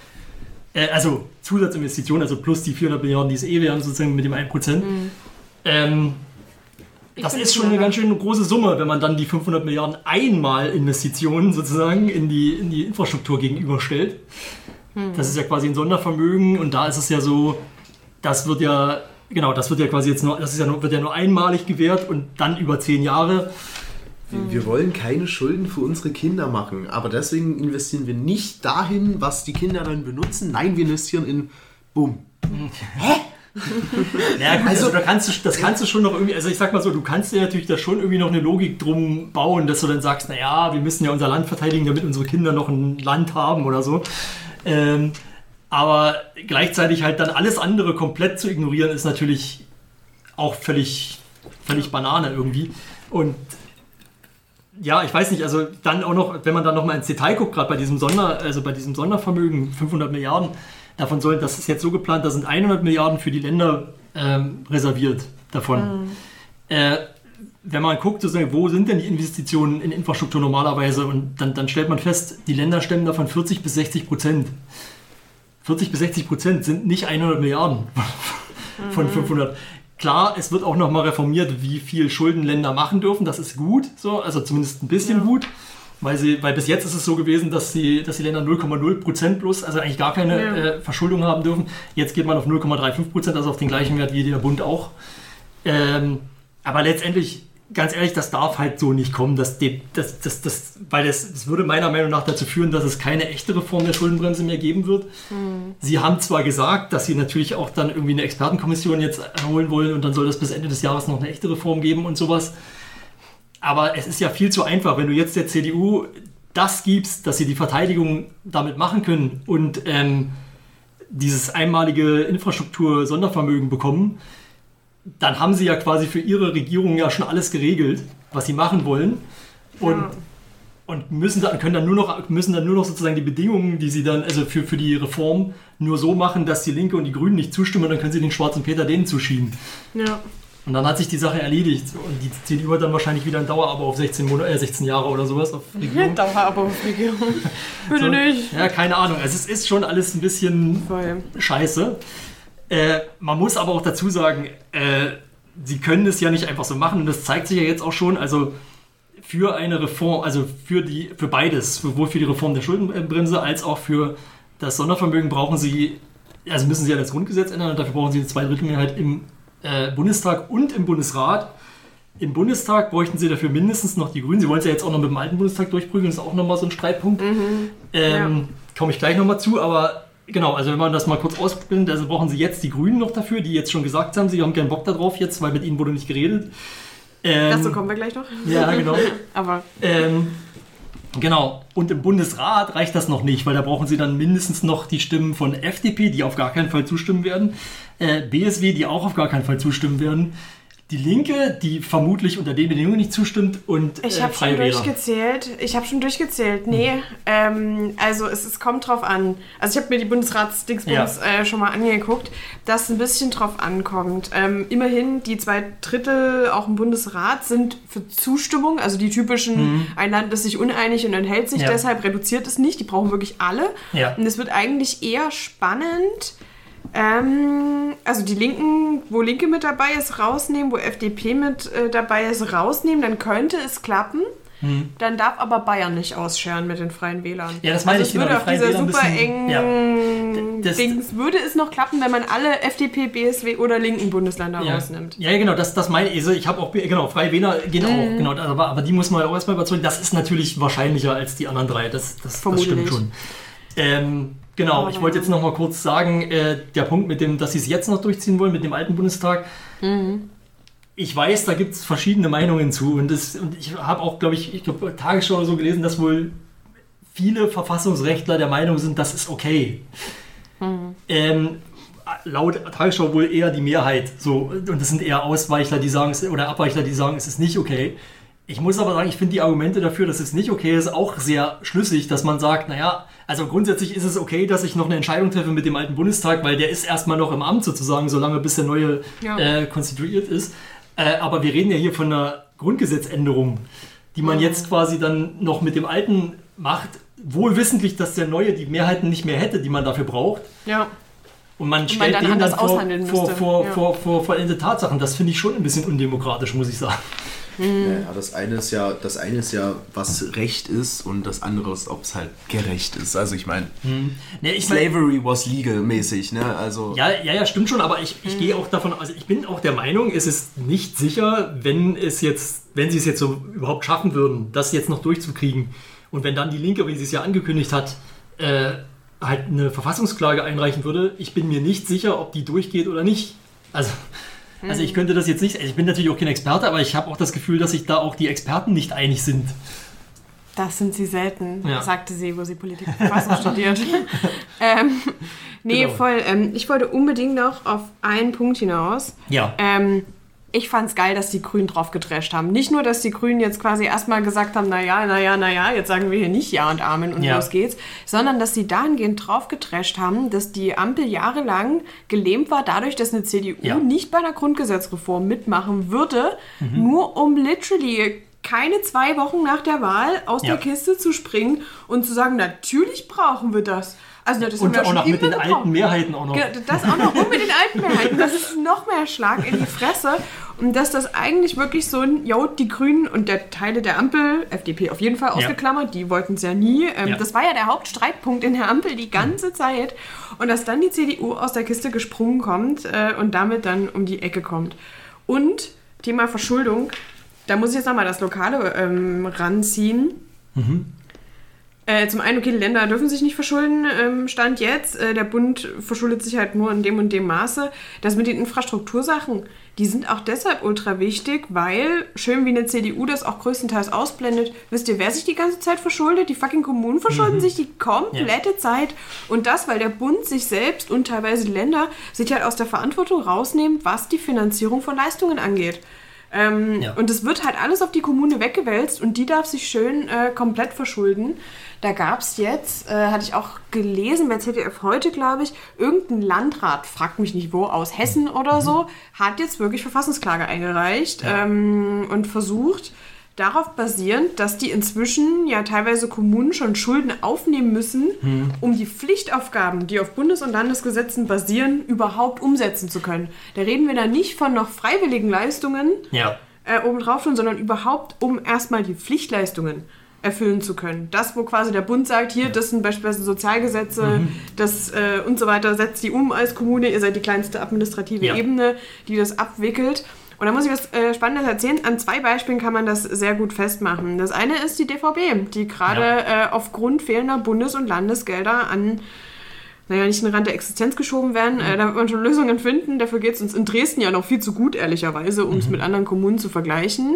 Also Zusatzinvestitionen, also plus die 400 Milliarden, die es wären, sozusagen mit dem 1%. Das ist schon eine ganz schön große Summe, wenn man dann die 500 Milliarden einmal Investitionen sozusagen in die Infrastruktur gegenüberstellt. Das ist ja quasi ein Sondervermögen und da ist es ja so, das wird ja quasi jetzt nur, wird ja nur einmalig gewährt und dann über 10 Jahre. Wir wollen keine Schulden für unsere Kinder machen, aber deswegen investieren wir nicht dahin, was die Kinder dann benutzen. Nein, wir investieren in Boom. Hä? Ja, gut, also das kannst du schon noch irgendwie, also ich sag mal so, du kannst dir natürlich da schon irgendwie noch eine Logik drum bauen, dass du dann sagst, naja, wir müssen ja unser Land verteidigen, damit unsere Kinder noch ein Land haben oder so. Aber gleichzeitig halt dann alles andere komplett zu ignorieren, ist natürlich auch völlig Banane irgendwie. Und ja, ich weiß nicht, also dann auch noch, wenn man dann nochmal ins Detail guckt, gerade bei diesem Sondervermögen, 500 Milliarden, davon das ist jetzt so geplant, da sind 100 Milliarden für die Länder reserviert davon. Wenn man guckt, sozusagen, wo sind denn die Investitionen in Infrastruktur normalerweise, und dann stellt man fest, die Länder stemmen davon 40-60%. 40-60% sind nicht 100 Milliarden von 500. Klar, es wird auch nochmal reformiert, wie viel Schulden Länder machen dürfen. Das ist gut, so, also zumindest ein bisschen gut. Weil bis jetzt ist es so gewesen, dass die Länder 0,0% bloß, also eigentlich gar keine Verschuldung haben dürfen. Jetzt geht man auf 0,35%, also auf den gleichen Wert wie der Bund auch. Aber letztendlich, ganz ehrlich, das darf halt so nicht kommen. Das würde meiner Meinung nach dazu führen, dass es keine echte Reform der Schuldenbremse mehr geben wird. Sie haben zwar gesagt, dass sie natürlich auch dann irgendwie eine Expertenkommission jetzt holen wollen und dann soll das bis Ende des Jahres noch eine echte Reform geben und sowas. Aber es ist ja viel zu einfach, wenn du jetzt der CDU das gibst, dass sie die Verteidigung damit machen können und dieses einmalige Infrastruktur-Sondervermögen bekommen, dann haben sie ja quasi für ihre Regierung ja schon alles geregelt, was sie machen wollen. Und müssen dann nur noch sozusagen die Bedingungen, die sie dann, also für die Reform, nur so machen, dass die Linke und die Grünen nicht zustimmen, und dann können sie den schwarzen Peter denen zuschieben. Ja. Und dann hat sich die Sache erledigt. Und die CDU hat dann wahrscheinlich wieder ein Dauerabo auf 16 Jahre oder sowas auf Regierung. Dauerabo auf Regierung. Bitte so, nicht. Ja, keine Ahnung. Also es ist schon alles ein bisschen scheiße. Man muss aber auch dazu sagen, sie können es ja nicht einfach so machen. Und das zeigt sich ja jetzt auch schon. Also für eine Reform, also für beides, sowohl für die Reform der Schuldenbremse als auch für das Sondervermögen müssen sie ja das Grundgesetz ändern, und dafür brauchen sie eine Zweidrittelmehrheit im Bundestag und im Bundesrat. Im Bundestag bräuchten sie dafür mindestens noch die Grünen. Sie wollen es ja jetzt auch noch mit dem alten Bundestag durchprügeln, das ist auch nochmal so ein Streitpunkt. Komme ich gleich nochmal zu, aber genau, also wenn man das mal kurz ausblendet, also brauchen sie jetzt die Grünen noch dafür, die jetzt schon gesagt haben, sie haben keinen Bock darauf jetzt, weil mit ihnen wurde nicht geredet. Dazu kommen wir gleich noch. Ja, genau. Aber genau, und im Bundesrat reicht das noch nicht, weil da brauchen sie dann mindestens noch die Stimmen von FDP, die auf gar keinen Fall zustimmen werden, BSW, die auch auf gar keinen Fall zustimmen werden, die Linke, die vermutlich unter den Bedingungen nicht zustimmt, und Freie Wähler. Ich habe schon durchgezählt. Nee, also es kommt drauf an. Also ich habe mir die Bundesratsdingsbums schon mal angeguckt, dass es ein bisschen drauf ankommt. Immerhin, die 2/3 auch im Bundesrat sind für Zustimmung, also die typischen, ein Land ist sich uneinig und enthält sich, deshalb reduziert es nicht. Die brauchen wirklich alle. Ja. Und es wird eigentlich eher spannend. Also die Linken, wo Linke mit dabei ist, rausnehmen, wo FDP mit dabei ist, rausnehmen, dann könnte es klappen. Dann darf aber Bayern nicht ausscheren mit den Freien Wählern. Ja, das meine ich, genau. Würde auf dieser super engen Dings würde es noch klappen, wenn man alle FDP, BSW oder linken Bundesländer rausnimmt. Ja, genau, das meine ich. Ich habe auch, genau, Freie Wähler gehen auch, genau, aber die muss man auch erstmal überzeugen. Das ist natürlich wahrscheinlicher als die anderen drei, das stimmt schon. Genau, ich wollte jetzt noch mal kurz sagen, der Punkt mit dem, dass sie es jetzt noch durchziehen wollen mit dem alten Bundestag. Ich weiß, da gibt es verschiedene Meinungen zu, und ich habe auch, glaube ich, Tagesschau oder so gelesen, dass wohl viele Verfassungsrechtler der Meinung sind, das ist okay. Laut Tagesschau wohl eher die Mehrheit, so, und das sind eher Ausweichler, die sagen, oder Abweichler, die sagen, es ist nicht okay. Ich muss aber sagen, ich finde die Argumente dafür, dass es nicht okay ist, auch sehr schlüssig, dass man sagt, naja, also grundsätzlich ist es okay, dass ich noch eine Entscheidung treffe mit dem alten Bundestag, weil der ist erstmal noch im Amt sozusagen, solange bis der neue konstituiert ist. Aber wir reden ja hier von einer Grundgesetzänderung, die man jetzt quasi dann noch mit dem alten macht, wohl wissentlich, dass der neue die Mehrheiten nicht mehr hätte, die man dafür braucht. Ja. Und man stellt dann den dann anders aushandeln müsste. vor vollendete Tatsachen. Das finde ich schon ein bisschen undemokratisch, muss ich sagen. Ja, das eine ist ja, was Recht ist und das andere ist, ob es halt gerecht ist. Also ich meine, Slavery was legal mäßig, ne? Also ja, stimmt schon, aber ich gehe auch davon, also ich bin auch der Meinung, es ist nicht sicher, wenn sie es jetzt so überhaupt schaffen würden, das jetzt noch durchzukriegen und wenn dann die Linke, wie sie es ja angekündigt hat, halt eine Verfassungsklage einreichen würde, ich bin mir nicht sicher, ob die durchgeht oder nicht. Also ich könnte das jetzt nicht, ich bin natürlich auch kein Experte, aber ich habe auch das Gefühl, dass sich da auch die Experten nicht einig sind. Das sind sie selten, sagte sie, wo sie Politik und Verfassung studiert. Genau. Voll. Ich wollte unbedingt noch auf einen Punkt hinaus. Ja. Ich fand's geil, dass die Grünen drauf gedrescht haben. Nicht nur, dass die Grünen jetzt quasi erstmal gesagt haben, naja, jetzt sagen wir hier nicht Ja und Amen und los geht's, sondern dass sie dahingehend drauf gedrescht haben, dass die Ampel jahrelang gelähmt war dadurch, dass eine CDU nicht bei einer Grundgesetzreform mitmachen würde, nur um literally keine 2 Wochen nach der Wahl aus der Kiste zu springen und zu sagen, natürlich brauchen wir das. Also das und auch noch mit den alten Mehrheiten auch noch. Das auch noch mit den alten Mehrheiten. Das ist noch mehr Schlag in die Fresse. Und dass das eigentlich wirklich so die Grünen und der Teile der Ampel, FDP auf jeden Fall ausgeklammert, die wollten es ja nie. Das war ja der Hauptstreitpunkt in der Ampel die ganze Zeit. Und dass dann die CDU aus der Kiste gesprungen kommt und damit dann um die Ecke kommt. Und Thema Verschuldung, da muss ich jetzt nochmal das Lokale ranziehen. Zum einen, okay, die Länder dürfen sich nicht verschulden, Stand jetzt. Der Bund verschuldet sich halt nur in dem und dem Maße. Das mit den Infrastruktursachen, die sind auch deshalb ultra wichtig, weil, schön wie eine CDU das auch größtenteils ausblendet, wisst ihr, wer sich die ganze Zeit verschuldet? Die fucking Kommunen verschulden sich die komplette Zeit. Und das, weil der Bund sich selbst und teilweise die Länder sich halt aus der Verantwortung rausnehmen, was die Finanzierung von Leistungen angeht. Und es wird halt alles auf die Kommune weggewälzt und die darf sich schön komplett verschulden. Da gab es jetzt, hatte ich auch gelesen bei ZDF heute, glaube ich, irgendein Landrat, fragt mich nicht wo, aus Hessen oder so, hat jetzt wirklich Verfassungsklage eingereicht und versucht, darauf basierend, dass die inzwischen ja teilweise Kommunen schon Schulden aufnehmen müssen, um die Pflichtaufgaben, die auf Bundes- und Landesgesetzen basieren, überhaupt umsetzen zu können. Da reden wir dann nicht von noch freiwilligen Leistungen obendrauf schon, sondern überhaupt, um erstmal die Pflichtleistungen erfüllen zu können. Das, wo quasi der Bund sagt, hier, das sind beispielsweise Sozialgesetze, das und so weiter, setzt die um als Kommune, ihr seid die kleinste administrative Ebene, die das abwickelt. Und da muss ich was Spannendes erzählen. An 2 Beispielen kann man das sehr gut festmachen. Das eine ist die DVB, die gerade aufgrund fehlender Bundes- und Landesgelder an, nicht den Rand der Existenz geschoben werden. Da wird man schon Lösungen finden. Dafür geht es uns in Dresden ja noch viel zu gut, ehrlicherweise, um es mit anderen Kommunen zu vergleichen.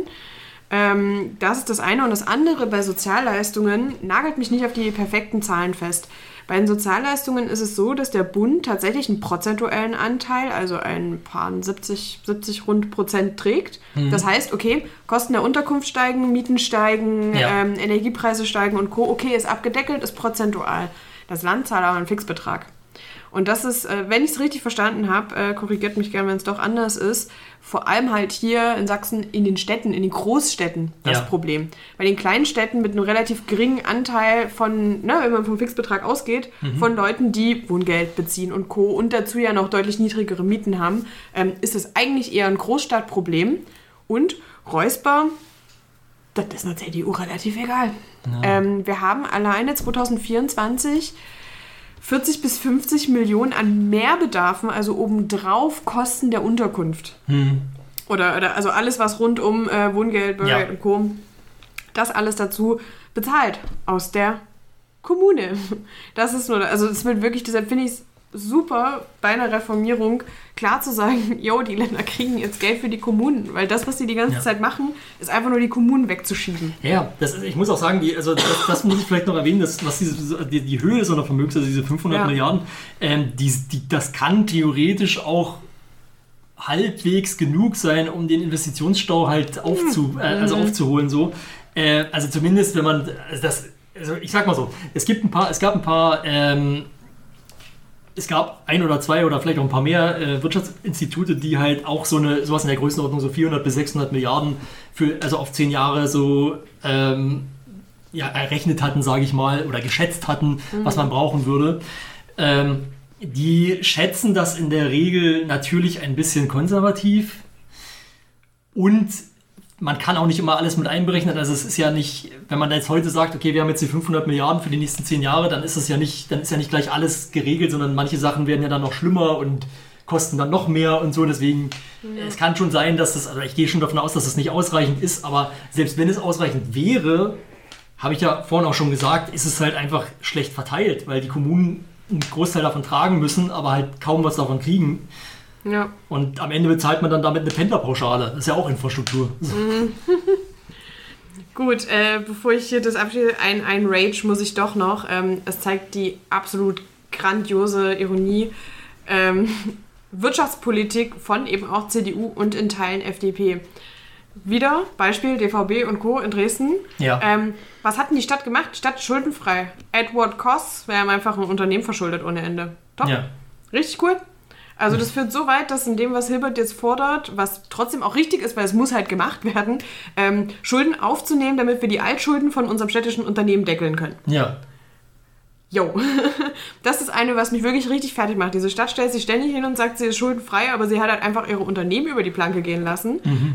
Das ist das eine. Und das andere bei Sozialleistungen, nagelt mich nicht auf die perfekten Zahlen fest. Bei den Sozialleistungen ist es so, dass der Bund tatsächlich einen prozentuellen Anteil, also ein paar 70 rund Prozent trägt. Das heißt, okay, Kosten der Unterkunft steigen, Mieten steigen, Energiepreise steigen und Co. Okay, ist abgedeckelt, ist prozentual. Das Land zahlt aber einen Fixbetrag. Und das ist, wenn ich es richtig verstanden habe, korrigiert mich gerne, wenn es doch anders ist, vor allem halt hier in Sachsen in den Städten, in den Großstädten das Problem. Bei den kleinen Städten mit einem relativ geringen Anteil von, wenn man vom Fixbetrag ausgeht, von Leuten, die Wohngeld beziehen und Co. und dazu ja noch deutlich niedrigere Mieten haben, ist es eigentlich eher ein Großstadtproblem. Und Räusper, das ist einer CDU relativ egal. Ja. Wir haben alleine 2024 40 bis 50 Millionen an Mehrbedarfen, also obendrauf Kosten der Unterkunft. Oder also alles, was rund um Wohngeld, Bürgergeld und Co. Das alles dazu bezahlt aus der Kommune. Das ist nur, also es wird wirklich, deshalb finde ich es super bei einer Reformierung klar zu sagen, die Länder kriegen jetzt Geld für die Kommunen, weil das, was sie die ganze Zeit machen, ist einfach nur die Kommunen wegzuschieben. Ja, ich muss auch sagen, das muss ich vielleicht noch erwähnen, dass die Höhe so einer Vermögens, also diese 500 Milliarden, das kann theoretisch auch halbwegs genug sein, um den Investitionsstau halt aufzuholen. So. Also zumindest, wenn man ich sag mal so, es gab 1 oder 2 oder vielleicht auch ein paar mehr Wirtschaftsinstitute, die halt auch sowas in der Größenordnung, so 400 bis 600 Milliarden auf 10 Jahre so errechnet hatten, sage ich mal, oder geschätzt hatten, was man brauchen würde. Die schätzen das in der Regel natürlich ein bisschen konservativ und man kann auch nicht immer alles mit einberechnen. Also es ist ja nicht, wenn man jetzt heute sagt, okay, wir haben jetzt die 500 Milliarden für die nächsten 10 Jahre, dann ist ja nicht gleich alles geregelt, sondern manche Sachen werden ja dann noch schlimmer und kosten dann noch mehr und so. Deswegen, es kann schon sein, dass das, also ich gehe schon davon aus, dass das nicht ausreichend ist, aber selbst wenn es ausreichend wäre, habe ich ja vorhin auch schon gesagt, ist es halt einfach schlecht verteilt, weil die Kommunen einen Großteil davon tragen müssen, aber halt kaum was davon kriegen. Ja. Und am Ende bezahlt man dann damit eine Pendlerpauschale. Das ist ja auch Infrastruktur. Mhm. Gut, bevor ich hier das abschließe, ein Rage muss ich doch noch. Es zeigt die absolut grandiose Ironie. Wirtschaftspolitik von eben auch CDU und in Teilen FDP. Wieder Beispiel DVB und Co. in Dresden. Ja. Was hat denn die Stadt gemacht? Stadt schuldenfrei. Edward Koss, wir haben einfach ein Unternehmen verschuldet ohne Ende. Top. Ja. Richtig cool. Also das führt so weit, dass in dem, was Hilbert jetzt fordert, was trotzdem auch richtig ist, weil es muss halt gemacht werden, Schulden aufzunehmen, damit wir die Altschulden von unserem städtischen Unternehmen deckeln können. Ja. Jo, das ist eine, was mich wirklich richtig fertig macht. Diese Stadt stellt sich ständig hin und sagt, sie ist schuldenfrei, aber sie hat halt einfach ihre Unternehmen über die Planke gehen lassen.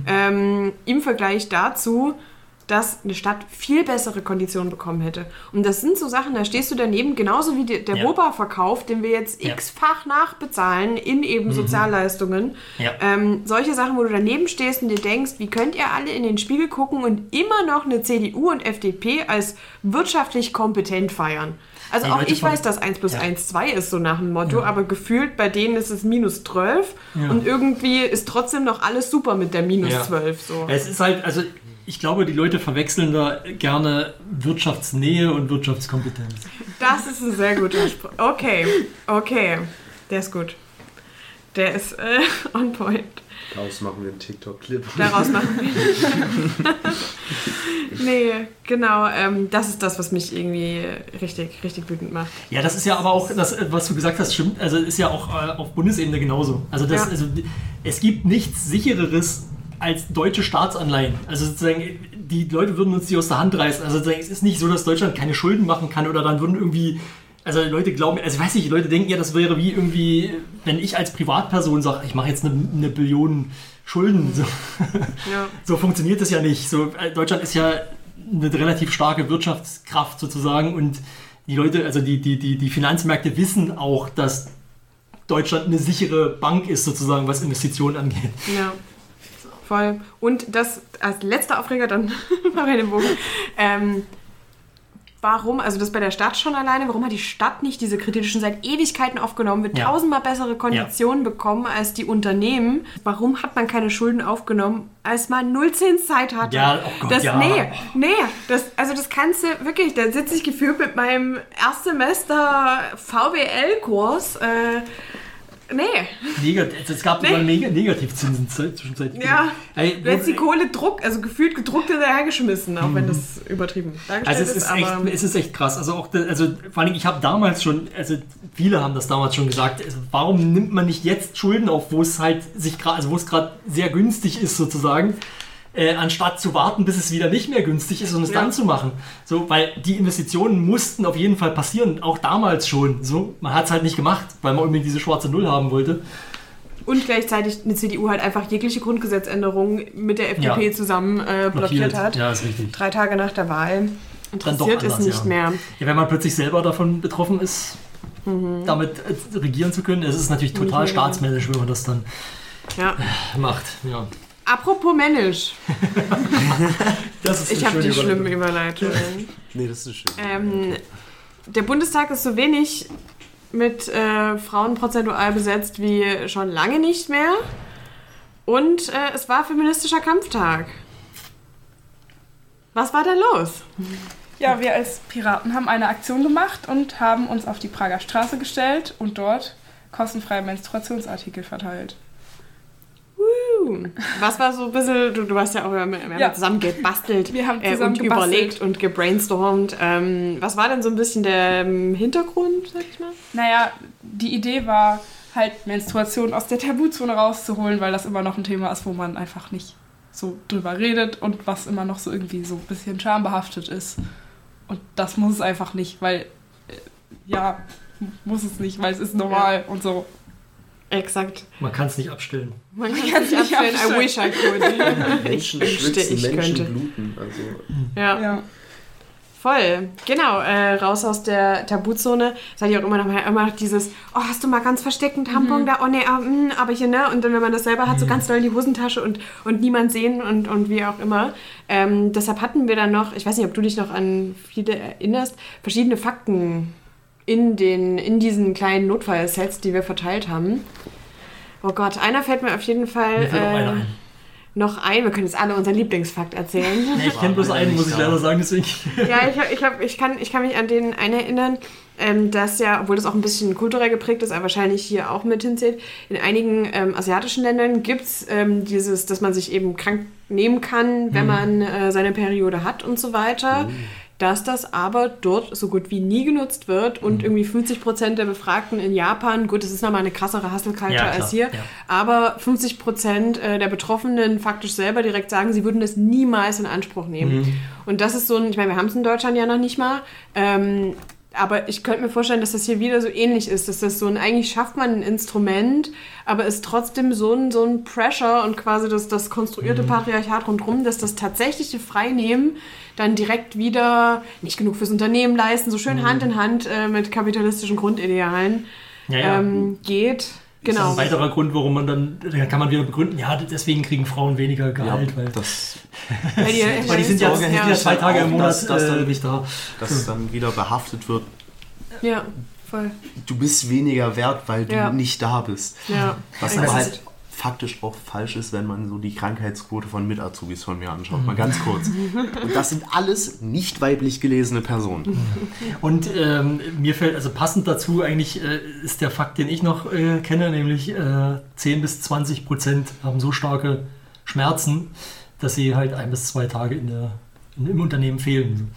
Im Vergleich dazu, dass eine Stadt viel bessere Konditionen bekommen hätte. Und das sind so Sachen, da stehst du daneben, genauso wie der Woba-Verkauf, den wir jetzt x-fach nachbezahlen in eben Sozialleistungen. Ja. Solche Sachen, wo du daneben stehst und dir denkst, wie könnt ihr alle in den Spiegel gucken und immer noch eine CDU und FDP als wirtschaftlich kompetent feiern. Also auch ich weiß, dass 1 + 1 2 ist, so nach dem Motto, aber gefühlt bei denen ist es -12 und irgendwie ist trotzdem noch alles super mit der -12. So. Es ist halt, also ich glaube, die Leute verwechseln da gerne Wirtschaftsnähe und Wirtschaftskompetenz. Das ist ein sehr guter Spruch. Okay, der ist gut. Der ist on point. Daraus machen wir einen TikTok-Clip. Daraus machen wir. Nee, genau. Das ist das, was mich irgendwie richtig wütend macht. Ja, das ist ja aber auch, das, was du gesagt hast, stimmt. Also ist ja auch auf Bundesebene genauso. Also, also es gibt nichts Sichereres als deutsche Staatsanleihen. Also sozusagen, die Leute würden uns die aus der Hand reißen. Also sozusagen, es ist nicht so, dass Deutschland keine Schulden machen kann oder dann würden irgendwie, also Leute glauben, also ich weiß nicht, die Leute denken ja, das wäre wie irgendwie, wenn ich als Privatperson sage, ich mache jetzt eine Billion Schulden. So, so funktioniert das ja nicht. So, Deutschland ist ja eine relativ starke Wirtschaftskraft sozusagen und die Leute, also die Finanzmärkte wissen auch, dass Deutschland eine sichere Bank ist sozusagen, was Investitionen angeht. Ja. Voll. Und das als letzter Aufreger, dann mache ich den Bogen. Warum, also das bei der Stadt schon alleine, warum hat die Stadt nicht diese Kredite schon seit Ewigkeiten aufgenommen, wird 1000-mal bessere Konditionen bekommen als die Unternehmen? Warum hat man keine Schulden aufgenommen, als man 0 Zins Zeit hatte? Ja, oh Gott, das kannst du wirklich, da sitze ich gefühlt mit meinem Erstsemester VWL-Kurs, es gab sogar Negativzinsen zwischenzeitlich. Ja, du hättest die Kohle gefühlt gedruckt hinterhergeschmissen, auch wenn das übertrieben dargestellt ist. Es ist echt krass. Also vor allem, ich habe damals schon, also viele haben das damals schon gesagt, also warum nimmt man nicht jetzt Schulden auf, wo es halt wo es gerade sehr günstig ist sozusagen, anstatt zu warten, bis es wieder nicht mehr günstig ist und es dann zu machen. So, weil die Investitionen mussten auf jeden Fall passieren, auch damals schon. So, man hat es halt nicht gemacht, weil man unbedingt diese schwarze Null haben wollte. Und gleichzeitig eine CDU halt einfach jegliche Grundgesetzänderung mit der FDP zusammen blockiert hat. Ja, ist richtig. 3 Tage nach der Wahl. Interessiert es nicht mehr. Ja, wenn man plötzlich selber davon betroffen ist, damit regieren zu können, es ist natürlich total staatsmännisch, wenn man das dann macht. Ja. Apropos männisch. Ich habe die schlimmen Überleitungen. Nee, das ist schön. Der Bundestag ist so wenig mit Frauen prozentual besetzt wie schon lange nicht mehr. Und es war feministischer Kampftag. Was war da los? Ja, wir als Piraten haben eine Aktion gemacht und haben uns auf die Prager Straße gestellt und dort kostenfreie Menstruationsartikel verteilt. Was war so ein bisschen, du warst ja auch, wir haben zusammen gebastelt, wir haben zusammen und überlegt und gebrainstormt. Was war denn so ein bisschen der Hintergrund, sag ich mal? Naja, die Idee war halt Menstruation aus der Tabuzone rauszuholen, weil das immer noch ein Thema ist, wo man einfach nicht so drüber redet und was immer noch so irgendwie so ein bisschen schambehaftet ist. Und das muss es einfach nicht, weil muss es nicht, weil es ist normal und so. Exakt. Man kann es nicht abstellen. Man kann es nicht abstellen. I wish I could. Menschen Ich wünschte, schwitzen, ich Menschen könnte. bluten. Also, Ja. Voll, genau, raus aus der Tabuzone. Sag ich auch immer noch dieses, oh, hast du mal ganz versteckt einen Tampon da? Oh ne, aber hier, ne? Und dann, wenn man das selber hat, so ganz doll in die Hosentasche und niemand sehen und wie auch immer. Deshalb hatten wir dann noch, ich weiß nicht, ob du dich noch an viele erinnerst, verschiedene Fakten in diesen kleinen Notfallsets, die wir verteilt haben. Oh Gott, einer fällt mir auf jeden Fall Mir fällt auch einer ein. noch ein. Wir können jetzt alle unseren Lieblingsfakt erzählen. Nee, ich kenne bloß einen, muss ich leider sagen, deswegen. Ja, ich kann mich an den einen erinnern, dass ja, obwohl das auch ein bisschen kulturell geprägt ist, aber wahrscheinlich hier auch mit hinzählt, in einigen asiatischen Ländern gibt es dieses, dass man sich eben krank nehmen kann, wenn man seine Periode hat und so weiter. Dass das aber dort so gut wie nie genutzt wird und irgendwie 50% der Befragten in Japan, gut, das ist nochmal eine krassere Hustle-Culture als hier, aber 50% der Betroffenen faktisch selber direkt sagen, sie würden das niemals in Anspruch nehmen. Und das ist so ein, ich meine, wir haben es in Deutschland ja noch nicht mal, aber ich könnte mir vorstellen, dass das hier wieder so ähnlich ist, dass das so ein, eigentlich schafft man ein Instrument, aber ist trotzdem so ein Pressure und quasi das konstruierte Patriarchat rundherum, dass das tatsächliche Freinehmen dann direkt wieder nicht genug fürs Unternehmen leisten, so schön Hand in Hand mit kapitalistischen Grundidealen geht. Genau. Das ist ein weiterer Grund, warum man dann kann man wieder begründen, ja, deswegen kriegen Frauen weniger Gehalt, weil die sind ja 2 Tage im Monat nicht da. Dass dann wieder behaftet wird. Ja, voll. Du bist weniger wert, weil du nicht da bist. Ja. Was aber halt faktisch auch falsch ist, wenn man so die Krankheitsquote von Mit-Azubis von mir anschaut. Mal ganz kurz. Und das sind alles nicht weiblich gelesene Personen. Und mir fällt, also passend dazu eigentlich ist der Fakt, den ich noch kenne, nämlich 10-20% haben so starke Schmerzen, dass sie halt 1 bis 2 Tage im Unternehmen fehlen.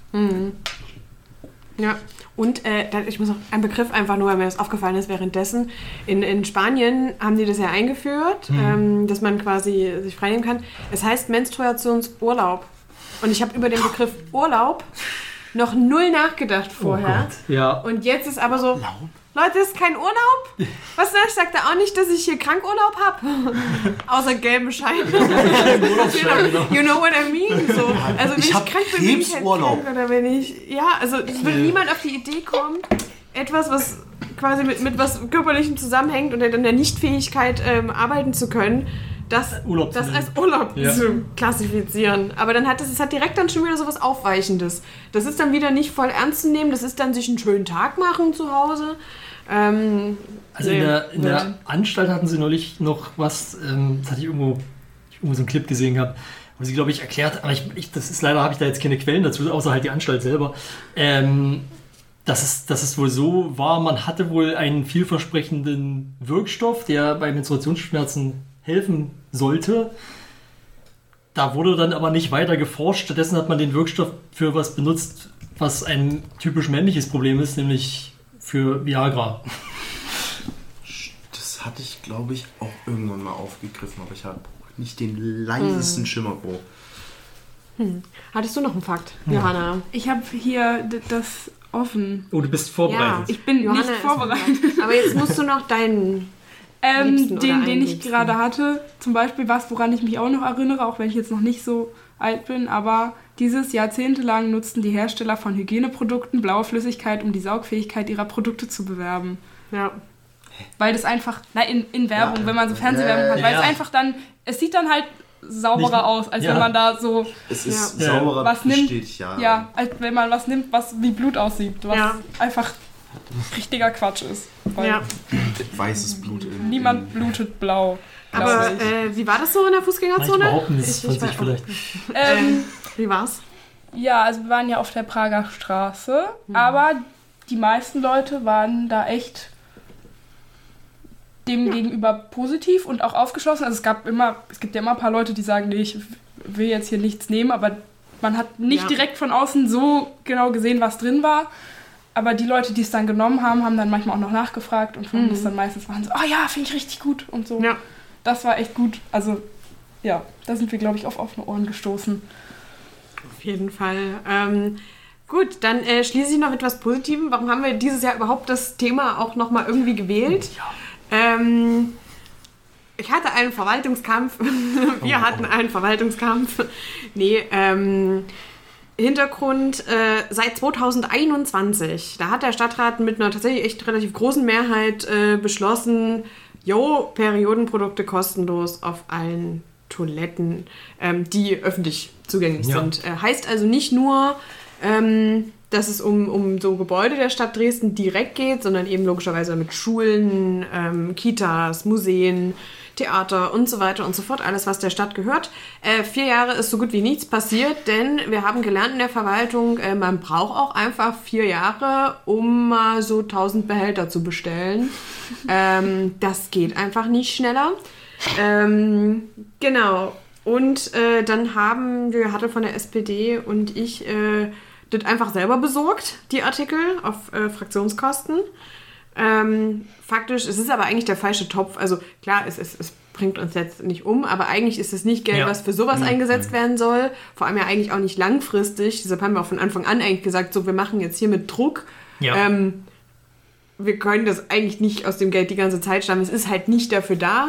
Ja, und ich muss noch einen Begriff einfach nur, weil mir das aufgefallen ist währenddessen. In Spanien haben die das ja eingeführt, dass man quasi sich freinehmen kann. Es heißt Menstruationsurlaub. Und ich habe über den Begriff Urlaub noch null nachgedacht vorher. Oh Gott, ja. Und jetzt ist aber so, Leute, das ist kein Urlaub? Was soll ich? Sagt er auch nicht, dass ich hier Krankurlaub habe? Außer gelben Schein. You know what I mean? So, also wenn ich krank bin, bin ich halt krank, oder wenn ich... Ja, also es wird niemand auf die Idee kommen, etwas, was quasi mit was Körperlichem zusammenhängt und dann der Nichtfähigkeit arbeiten zu können, das als Urlaub zu klassifizieren. Aber dann hat es hat direkt dann schon wieder so was Aufweichendes. Das ist dann wieder nicht voll ernst zu nehmen, das ist dann sich einen schönen Tag machen zu Hause. Also in der Anstalt hatten sie neulich noch was, das hatte ich irgendwo so einen Clip gesehen gehabt, wo sie, glaube ich, erklärt, aber leider habe ich da jetzt keine Quellen dazu, außer halt die Anstalt selber, dass es wohl so war, man hatte wohl einen vielversprechenden Wirkstoff, der bei Menstruationsschmerzen helfen sollte. Da wurde dann aber nicht weiter geforscht. Stattdessen hat man den Wirkstoff für was benutzt, was ein typisch männliches Problem ist, nämlich für Viagra. Das hatte ich, glaube ich, auch irgendwann mal aufgegriffen, aber ich habe nicht den leisesten Schimmer wo. Hattest du noch einen Fakt, Johanna? Ich habe hier das offen. Oh, du bist vorbereitet. Ja, ich bin Johanna nicht vorbereitet. Aber jetzt musst du noch deinen den ich gerade hatte, zum Beispiel was, woran ich mich auch noch erinnere, auch wenn ich jetzt noch nicht so alt bin, aber jahrzehntelang nutzten die Hersteller von Hygieneprodukten blaue Flüssigkeit, um die Saugfähigkeit ihrer Produkte zu bewerben. Ja. Weil das einfach, in Werbung, wenn man so Fernsehwerbung hat, weil es einfach dann, es sieht dann halt sauberer aus, als wenn man da so es ist sauberer was nimmt, als wenn man was nimmt, was wie Blut aussieht, was einfach richtiger Quatsch ist. Weißes Blut. Niemand blutet blau. Aber wie war das so in der Fußgängerzone? Überhaupt nicht von sich vielleicht. Wie war's? Ja, also wir waren ja auf der Prager Straße, aber die meisten Leute waren da echt dem gegenüber positiv und auch aufgeschlossen. Also es gibt ja immer ein paar Leute, die sagen, nee, ich will jetzt hier nichts nehmen, aber man hat nicht direkt von außen so genau gesehen, was drin war. Aber die Leute, die es dann genommen haben, haben dann manchmal auch noch nachgefragt und fanden es dann meistens waren so, oh ja, finde ich richtig gut und so. Ja. Das war echt gut. Also da sind wir, glaube ich, auf offene Ohren gestoßen. Auf jeden Fall. Gut, dann schließe ich noch mit etwas Positivem. Warum haben wir dieses Jahr überhaupt das Thema auch nochmal irgendwie gewählt? Ja. Ich hatte einen Verwaltungskampf. Wir hatten einen Verwaltungskampf. Nee, Hintergrund, seit 2021, da hat der Stadtrat mit einer tatsächlich echt relativ großen Mehrheit beschlossen, Periodenprodukte kostenlos auf allen Toiletten, die öffentlich zugänglich sind. Heißt also nicht nur, dass es um so Gebäude der Stadt Dresden direkt geht, sondern eben logischerweise mit Schulen, Kitas, Museen, Theater und so weiter und so fort, alles, was der Stadt gehört. 4 Jahre ist so gut wie nichts passiert, denn wir haben gelernt in der Verwaltung, man braucht auch einfach 4 Jahre, um mal so 1000 Behälter zu bestellen. Das geht einfach nicht schneller. Genau. Und dann hatte von der SPD und ich das einfach selber besorgt, die Artikel auf Fraktionskosten. Faktisch, es ist aber eigentlich der falsche Topf. Also klar, es bringt uns jetzt nicht um, aber eigentlich ist es nicht Geld, was für sowas eingesetzt werden soll. Vor allem ja eigentlich auch nicht langfristig. Deshalb haben wir auch von Anfang an eigentlich gesagt, so, wir machen jetzt hier mit Druck. Ja. Wir können das eigentlich nicht aus dem Geld die ganze Zeit stammen. Es ist halt nicht dafür da.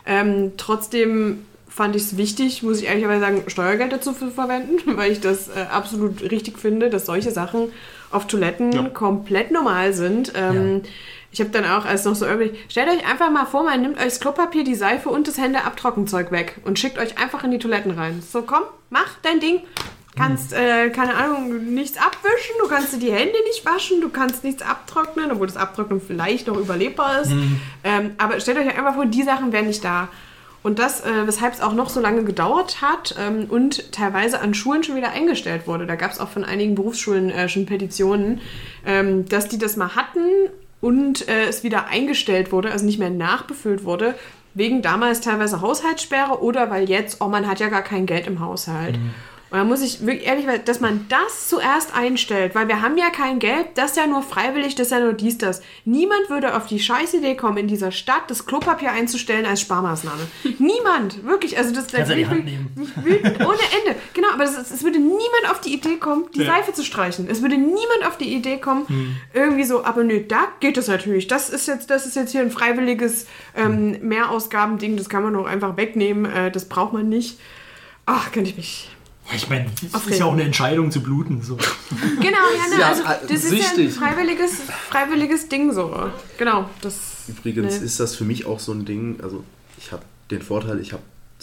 Trotzdem fand ich es wichtig, muss ich ehrlicherweise sagen, Steuergeld dazu zu verwenden, weil ich das absolut richtig finde, dass solche Sachen auf Toiletten komplett normal sind. Ich habe dann auch, als noch so irgendwie, stellt euch einfach mal vor, man nimmt euch das Klopapier, die Seife und das Händeabtrockenzeug weg und schickt euch einfach in die Toiletten rein. So, komm, mach dein Ding. Kannst, keine Ahnung, nichts abwischen, du kannst dir die Hände nicht waschen, du kannst nichts abtrocknen, obwohl das Abtrocknen vielleicht noch überlebbar ist. Aber stellt euch einfach vor, die Sachen wären nicht da. Und das, weshalb es auch noch so lange gedauert hat und teilweise an Schulen schon wieder eingestellt wurde. Da gab es auch von einigen Berufsschulen schon Petitionen, dass die das mal hatten und es wieder eingestellt wurde, also nicht mehr nachbefüllt wurde, wegen damals teilweise Haushaltssperre oder weil jetzt, man hat ja gar kein Geld im Haushalt. Und da muss ich wirklich ehrlich sagen, dass man das zuerst einstellt, weil wir haben ja kein Geld, das ist ja nur freiwillig, das ist ja nur das. Niemand würde auf die scheiß Idee kommen, in dieser Stadt das Klopapier einzustellen als Sparmaßnahme. Niemand, wirklich. Also das kannst du die Hand nehmen. Ohne Ende. Genau, aber es würde niemand auf die Idee kommen, die Seife zu streichen. Es würde niemand auf die Idee kommen, irgendwie so, aber nö, da geht es natürlich. Das ist jetzt hier ein freiwilliges Mehrausgabending, das kann man auch einfach wegnehmen, das braucht man nicht. Ach, könnte ich mich... Ja, ich meine, das ist ja auch eine Entscheidung zu bluten. So. Genau, also das ist ja ein freiwilliges Ding so. Genau. Übrigens ist das für mich auch so ein Ding, also ich habe den Vorteil, ich habe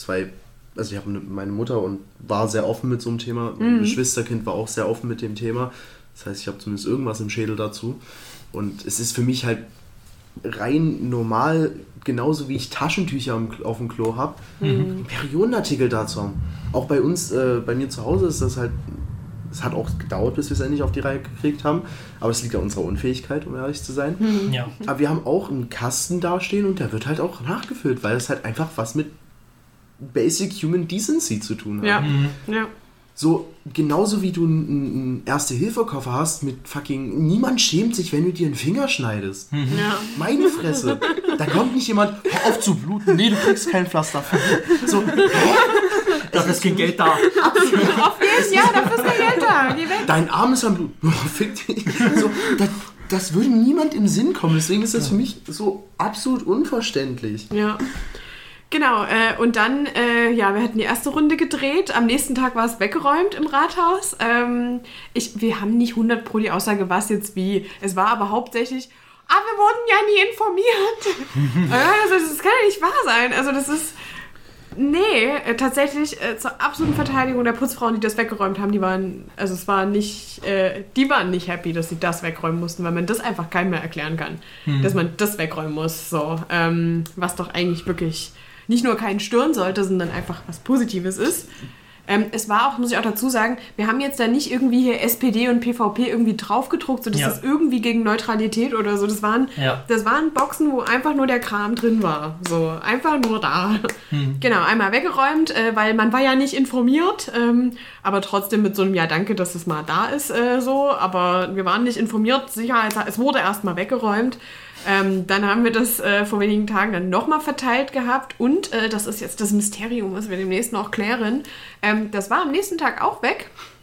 meine Mutter und war sehr offen mit so einem Thema, mein Geschwisterkind war auch sehr offen mit dem Thema, das heißt, ich habe zumindest irgendwas im Schädel dazu und es ist für mich halt rein normal, genauso wie ich Taschentücher auf dem Klo habe, Periodenartikel dazu haben. Auch bei uns, bei mir zu Hause ist das halt, es hat auch gedauert, bis wir es endlich auf die Reihe gekriegt haben, aber es liegt an unserer Unfähigkeit, um ehrlich zu sein. Ja. Aber wir haben auch einen Kasten dastehen und der wird halt auch nachgefüllt, weil es halt einfach was mit Basic Human Decency zu tun hat. Ja. Ja. So, genauso wie du einen Erste-Hilfe-Koffer hast mit fucking, niemand schämt sich, wenn du dir einen Finger schneidest. Ja. Meine Fresse. Da kommt nicht jemand, hör auf zu bluten, nee, du kriegst kein Pflaster. So, dafür ist kein Geld da. Dafür ist kein Geld da. Geh weg. Dein Arm ist am Blut. Oh, fick dich. So, das würde niemand im Sinn kommen, deswegen ist das für mich so absolut unverständlich. Ja. Genau, und dann, wir hatten die erste Runde gedreht. Am nächsten Tag war es weggeräumt im Rathaus. Wir haben nicht 100% die Aussage, was jetzt wie. Es war aber hauptsächlich, wir wurden ja nie informiert. Also das kann ja nicht wahr sein. Also das ist, tatsächlich zur absoluten Verteidigung der Putzfrauen, die das weggeräumt haben, die waren nicht happy, dass sie das wegräumen mussten, weil man das einfach keinem mehr erklären kann, dass man das wegräumen muss. So, was doch eigentlich wirklich nicht nur keinen stören sollte, sondern einfach was Positives ist. Es war auch, muss ich auch dazu sagen, wir haben jetzt da nicht irgendwie hier SPD und PvP irgendwie draufgedruckt, sodass das irgendwie gegen Neutralität oder so, das waren Boxen, wo einfach nur der Kram drin war. So, einfach nur da. Genau, einmal weggeräumt, weil man war ja nicht informiert, aber trotzdem mit so einem danke, dass es mal da ist, so, aber wir waren nicht informiert, Sicherheit, es wurde erstmal weggeräumt. Dann haben wir das vor wenigen Tagen dann nochmal verteilt gehabt und das ist jetzt das Mysterium, was wir demnächst noch klären. Das war am nächsten Tag auch weg.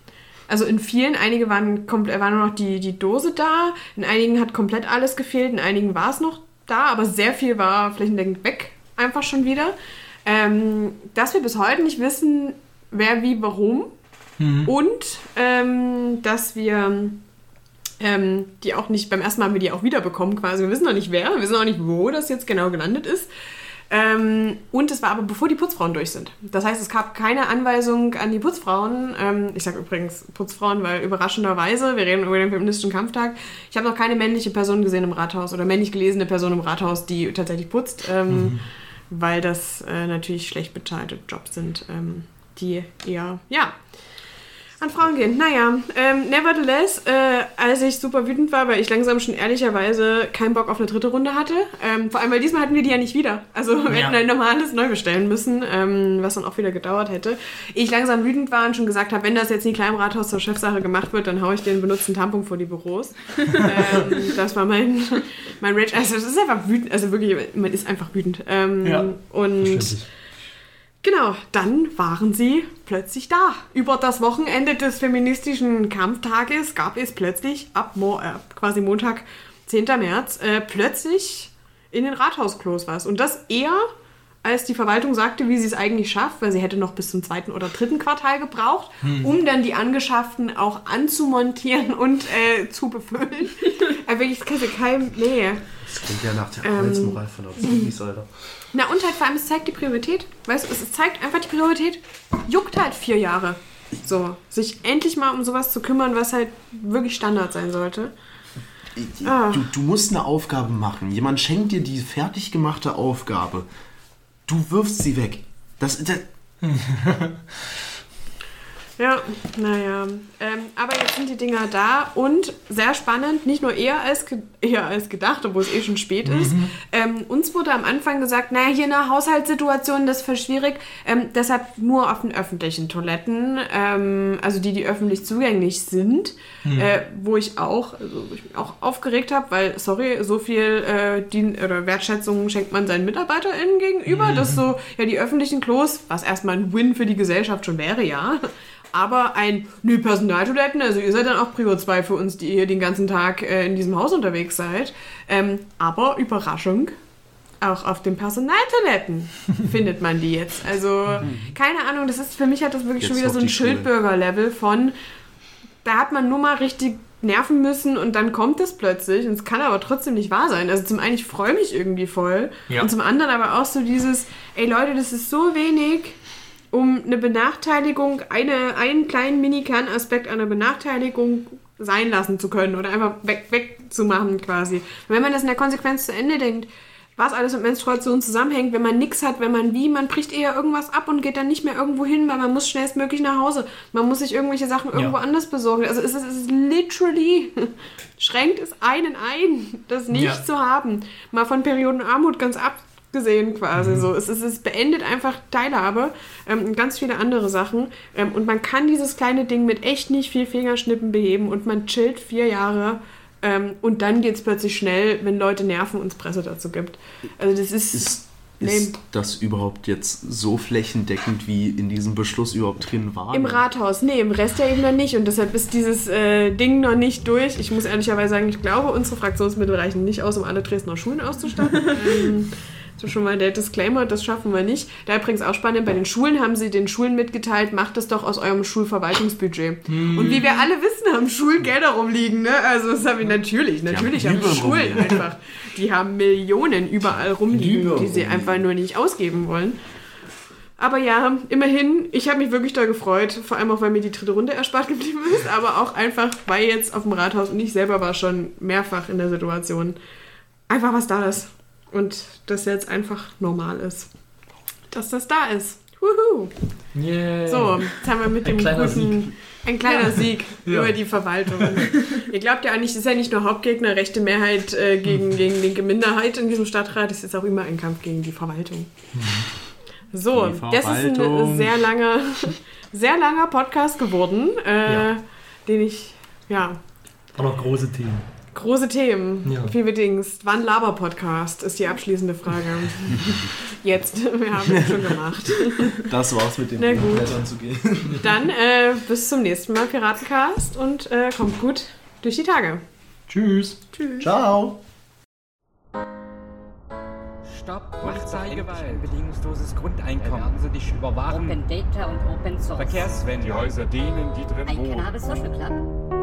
Also in vielen, einige war nur noch die Dose da, in einigen hat komplett alles gefehlt, in einigen war es noch da, aber sehr viel war flächendeckend weg, einfach schon wieder. Dass wir bis heute nicht wissen, wer, wie, warum und dass wir die auch nicht, beim ersten Mal haben wir die auch wiederbekommen quasi, wir wissen noch nicht wer, wir wissen auch nicht, wo das jetzt genau gelandet ist. Und es war aber bevor die Putzfrauen durch sind. Das heißt, es gab keine Anweisung an die Putzfrauen. Ich sage übrigens Putzfrauen, weil überraschenderweise, wir reden über den feministischen Kampftag, ich habe noch keine männliche Person gesehen im Rathaus oder männlich gelesene Person im Rathaus, die tatsächlich putzt, weil das natürlich schlecht bezahlte Jobs sind, die eher, an Frauen gehen. Naja, nevertheless, als ich super wütend war, weil ich langsam schon ehrlicherweise keinen Bock auf eine dritte Runde hatte, vor allem, weil diesmal hatten wir die ja nicht wieder. Also wir hätten ein normales neu bestellen müssen, was dann auch wieder gedauert hätte. Ich langsam wütend war und schon gesagt habe, wenn das jetzt nie klein im Rathaus zur Chefsache gemacht wird, dann haue ich den benutzten Tampon vor die Büros. Das war mein Rage. Also es ist einfach wütend, also wirklich, man ist einfach wütend. Und genau, dann waren sie plötzlich da. Über das Wochenende des feministischen Kampftages gab es plötzlich ab quasi Montag, 10. März, plötzlich in den Rathausklos was. Und das eher, als die Verwaltung sagte, wie sie es eigentlich schafft, weil sie hätte noch bis zum 2. oder 3. Quartal gebraucht, um dann die Angeschafften auch anzumontieren und zu befüllen. Wirklich, das kannst du keinem... Nee. Das klingt ja nach der Arbeitsmoral von der Profis, Alter. Na und halt vor allem, es zeigt die Priorität. Weißt du, es zeigt einfach die Priorität. Juckt halt 4 Jahre. So, sich endlich mal um sowas zu kümmern, was halt wirklich Standard sein sollte. Du musst eine Aufgabe machen. Jemand schenkt dir die fertig gemachte Aufgabe. Du wirfst sie weg. Ja, naja. Aber jetzt sind die Dinger da und sehr spannend, nicht nur eher als gedacht, obwohl es schon spät ist. Uns wurde am Anfang gesagt, naja, hier eine Haushaltssituation, das ist voll schwierig. Deshalb nur auf den öffentlichen Toiletten, also die öffentlich zugänglich sind, wo ich mich auch aufgeregt habe, weil, sorry, so viel Wertschätzung schenkt man seinen MitarbeiterInnen gegenüber, dass so, ja, die öffentlichen Klos, was erstmal ein Win für die Gesellschaft schon wäre, ja, aber Personaltoiletten, also ihr seid dann auch Prio 2 für uns, die ihr den ganzen Tag in diesem Haus unterwegs seid. Aber Überraschung, auch auf den Personaltoiletten findet man die jetzt. Also, keine Ahnung, das ist, für mich hat das wirklich jetzt schon wieder so ein Schildbürger-Level von, da hat man nur mal richtig nerven müssen und dann kommt es plötzlich und es kann aber trotzdem nicht wahr sein. Also zum einen, ich freue mich irgendwie voll und zum anderen aber auch so dieses, ey Leute, das ist so wenig, um eine Benachteiligung, einen kleinen Mini-Kernaspekt einer Benachteiligung sein lassen zu können oder einfach wegzumachen quasi. Und wenn man das in der Konsequenz zu Ende denkt, was alles mit Menstruation zusammenhängt, wenn man nichts hat, man bricht eher irgendwas ab und geht dann nicht mehr irgendwo hin, weil man muss schnellstmöglich nach Hause. Man muss sich irgendwelche Sachen irgendwo anders besorgen. Also es ist literally, schränkt es einen ein, das nicht zu haben. Mal von Periodenarmut ganz abgesehen quasi. So. Es beendet einfach Teilhabe, ganz viele andere Sachen. Und man kann dieses kleine Ding mit echt nicht viel Fingerschnippen beheben und man chillt 4 Jahre. Und dann geht es plötzlich schnell, wenn Leute nerven und es Presse dazu gibt. Also das ist das überhaupt jetzt so flächendeckend, wie in diesem Beschluss überhaupt drin war? Im Rathaus, nee, im Rest ja eben noch nicht. Und deshalb ist dieses Ding noch nicht durch. Ich muss ehrlicherweise sagen, ich glaube, unsere Fraktionsmittel reichen nicht aus, um alle Dresdner Schulen auszustatten. So schon mal der Disclaimer, das schaffen wir nicht. Da übrigens auch spannend, bei den Schulen haben sie den Schulen mitgeteilt, macht es doch aus eurem Schulverwaltungsbudget. Und wie wir alle wissen, haben Schulen Gelder rumliegen, ne? Also das habe ich natürlich haben Schulen einfach. Die haben Millionen überall rumliegen, die sie einfach nur nicht ausgeben wollen. Aber ja, immerhin, ich habe mich wirklich doll gefreut, vor allem auch, weil mir die 3. Runde erspart geblieben ist, aber auch einfach, weil jetzt auf dem Rathaus und ich selber war schon mehrfach in der Situation, einfach was da ist. Und das jetzt einfach normal ist. Dass das da ist. Wuhu! Yeah. So, jetzt haben wir mit dem guten... Ein kleiner Sieg über die Verwaltung. Ihr glaubt ja eigentlich, es ist ja nicht nur Hauptgegner, rechte Mehrheit gegen linke Minderheit in diesem Stadtrat, es ist auch immer ein Kampf gegen die Verwaltung. So, das ist ein sehr langer Podcast geworden, den ich, War noch große Themen. Große Themen. Ja. Viel bedingst. Wann Laber-Podcast ist die abschließende Frage. Jetzt. Wir haben es schon gemacht. Das war's mit dem Blättern zu gehen. Dann bis zum nächsten Mal Piratencast und kommt gut durch die Tage. Tschüss. Tschüss. Ciao. Stopp, Polizeigewalt. Ein bedingungsloses Grundeinkommen. Werden Sie nicht überwachen. Open Data und Open Source. Verkehrswende. Die Häuser denen, die drin Ein wohnen. Cannabis Social Club.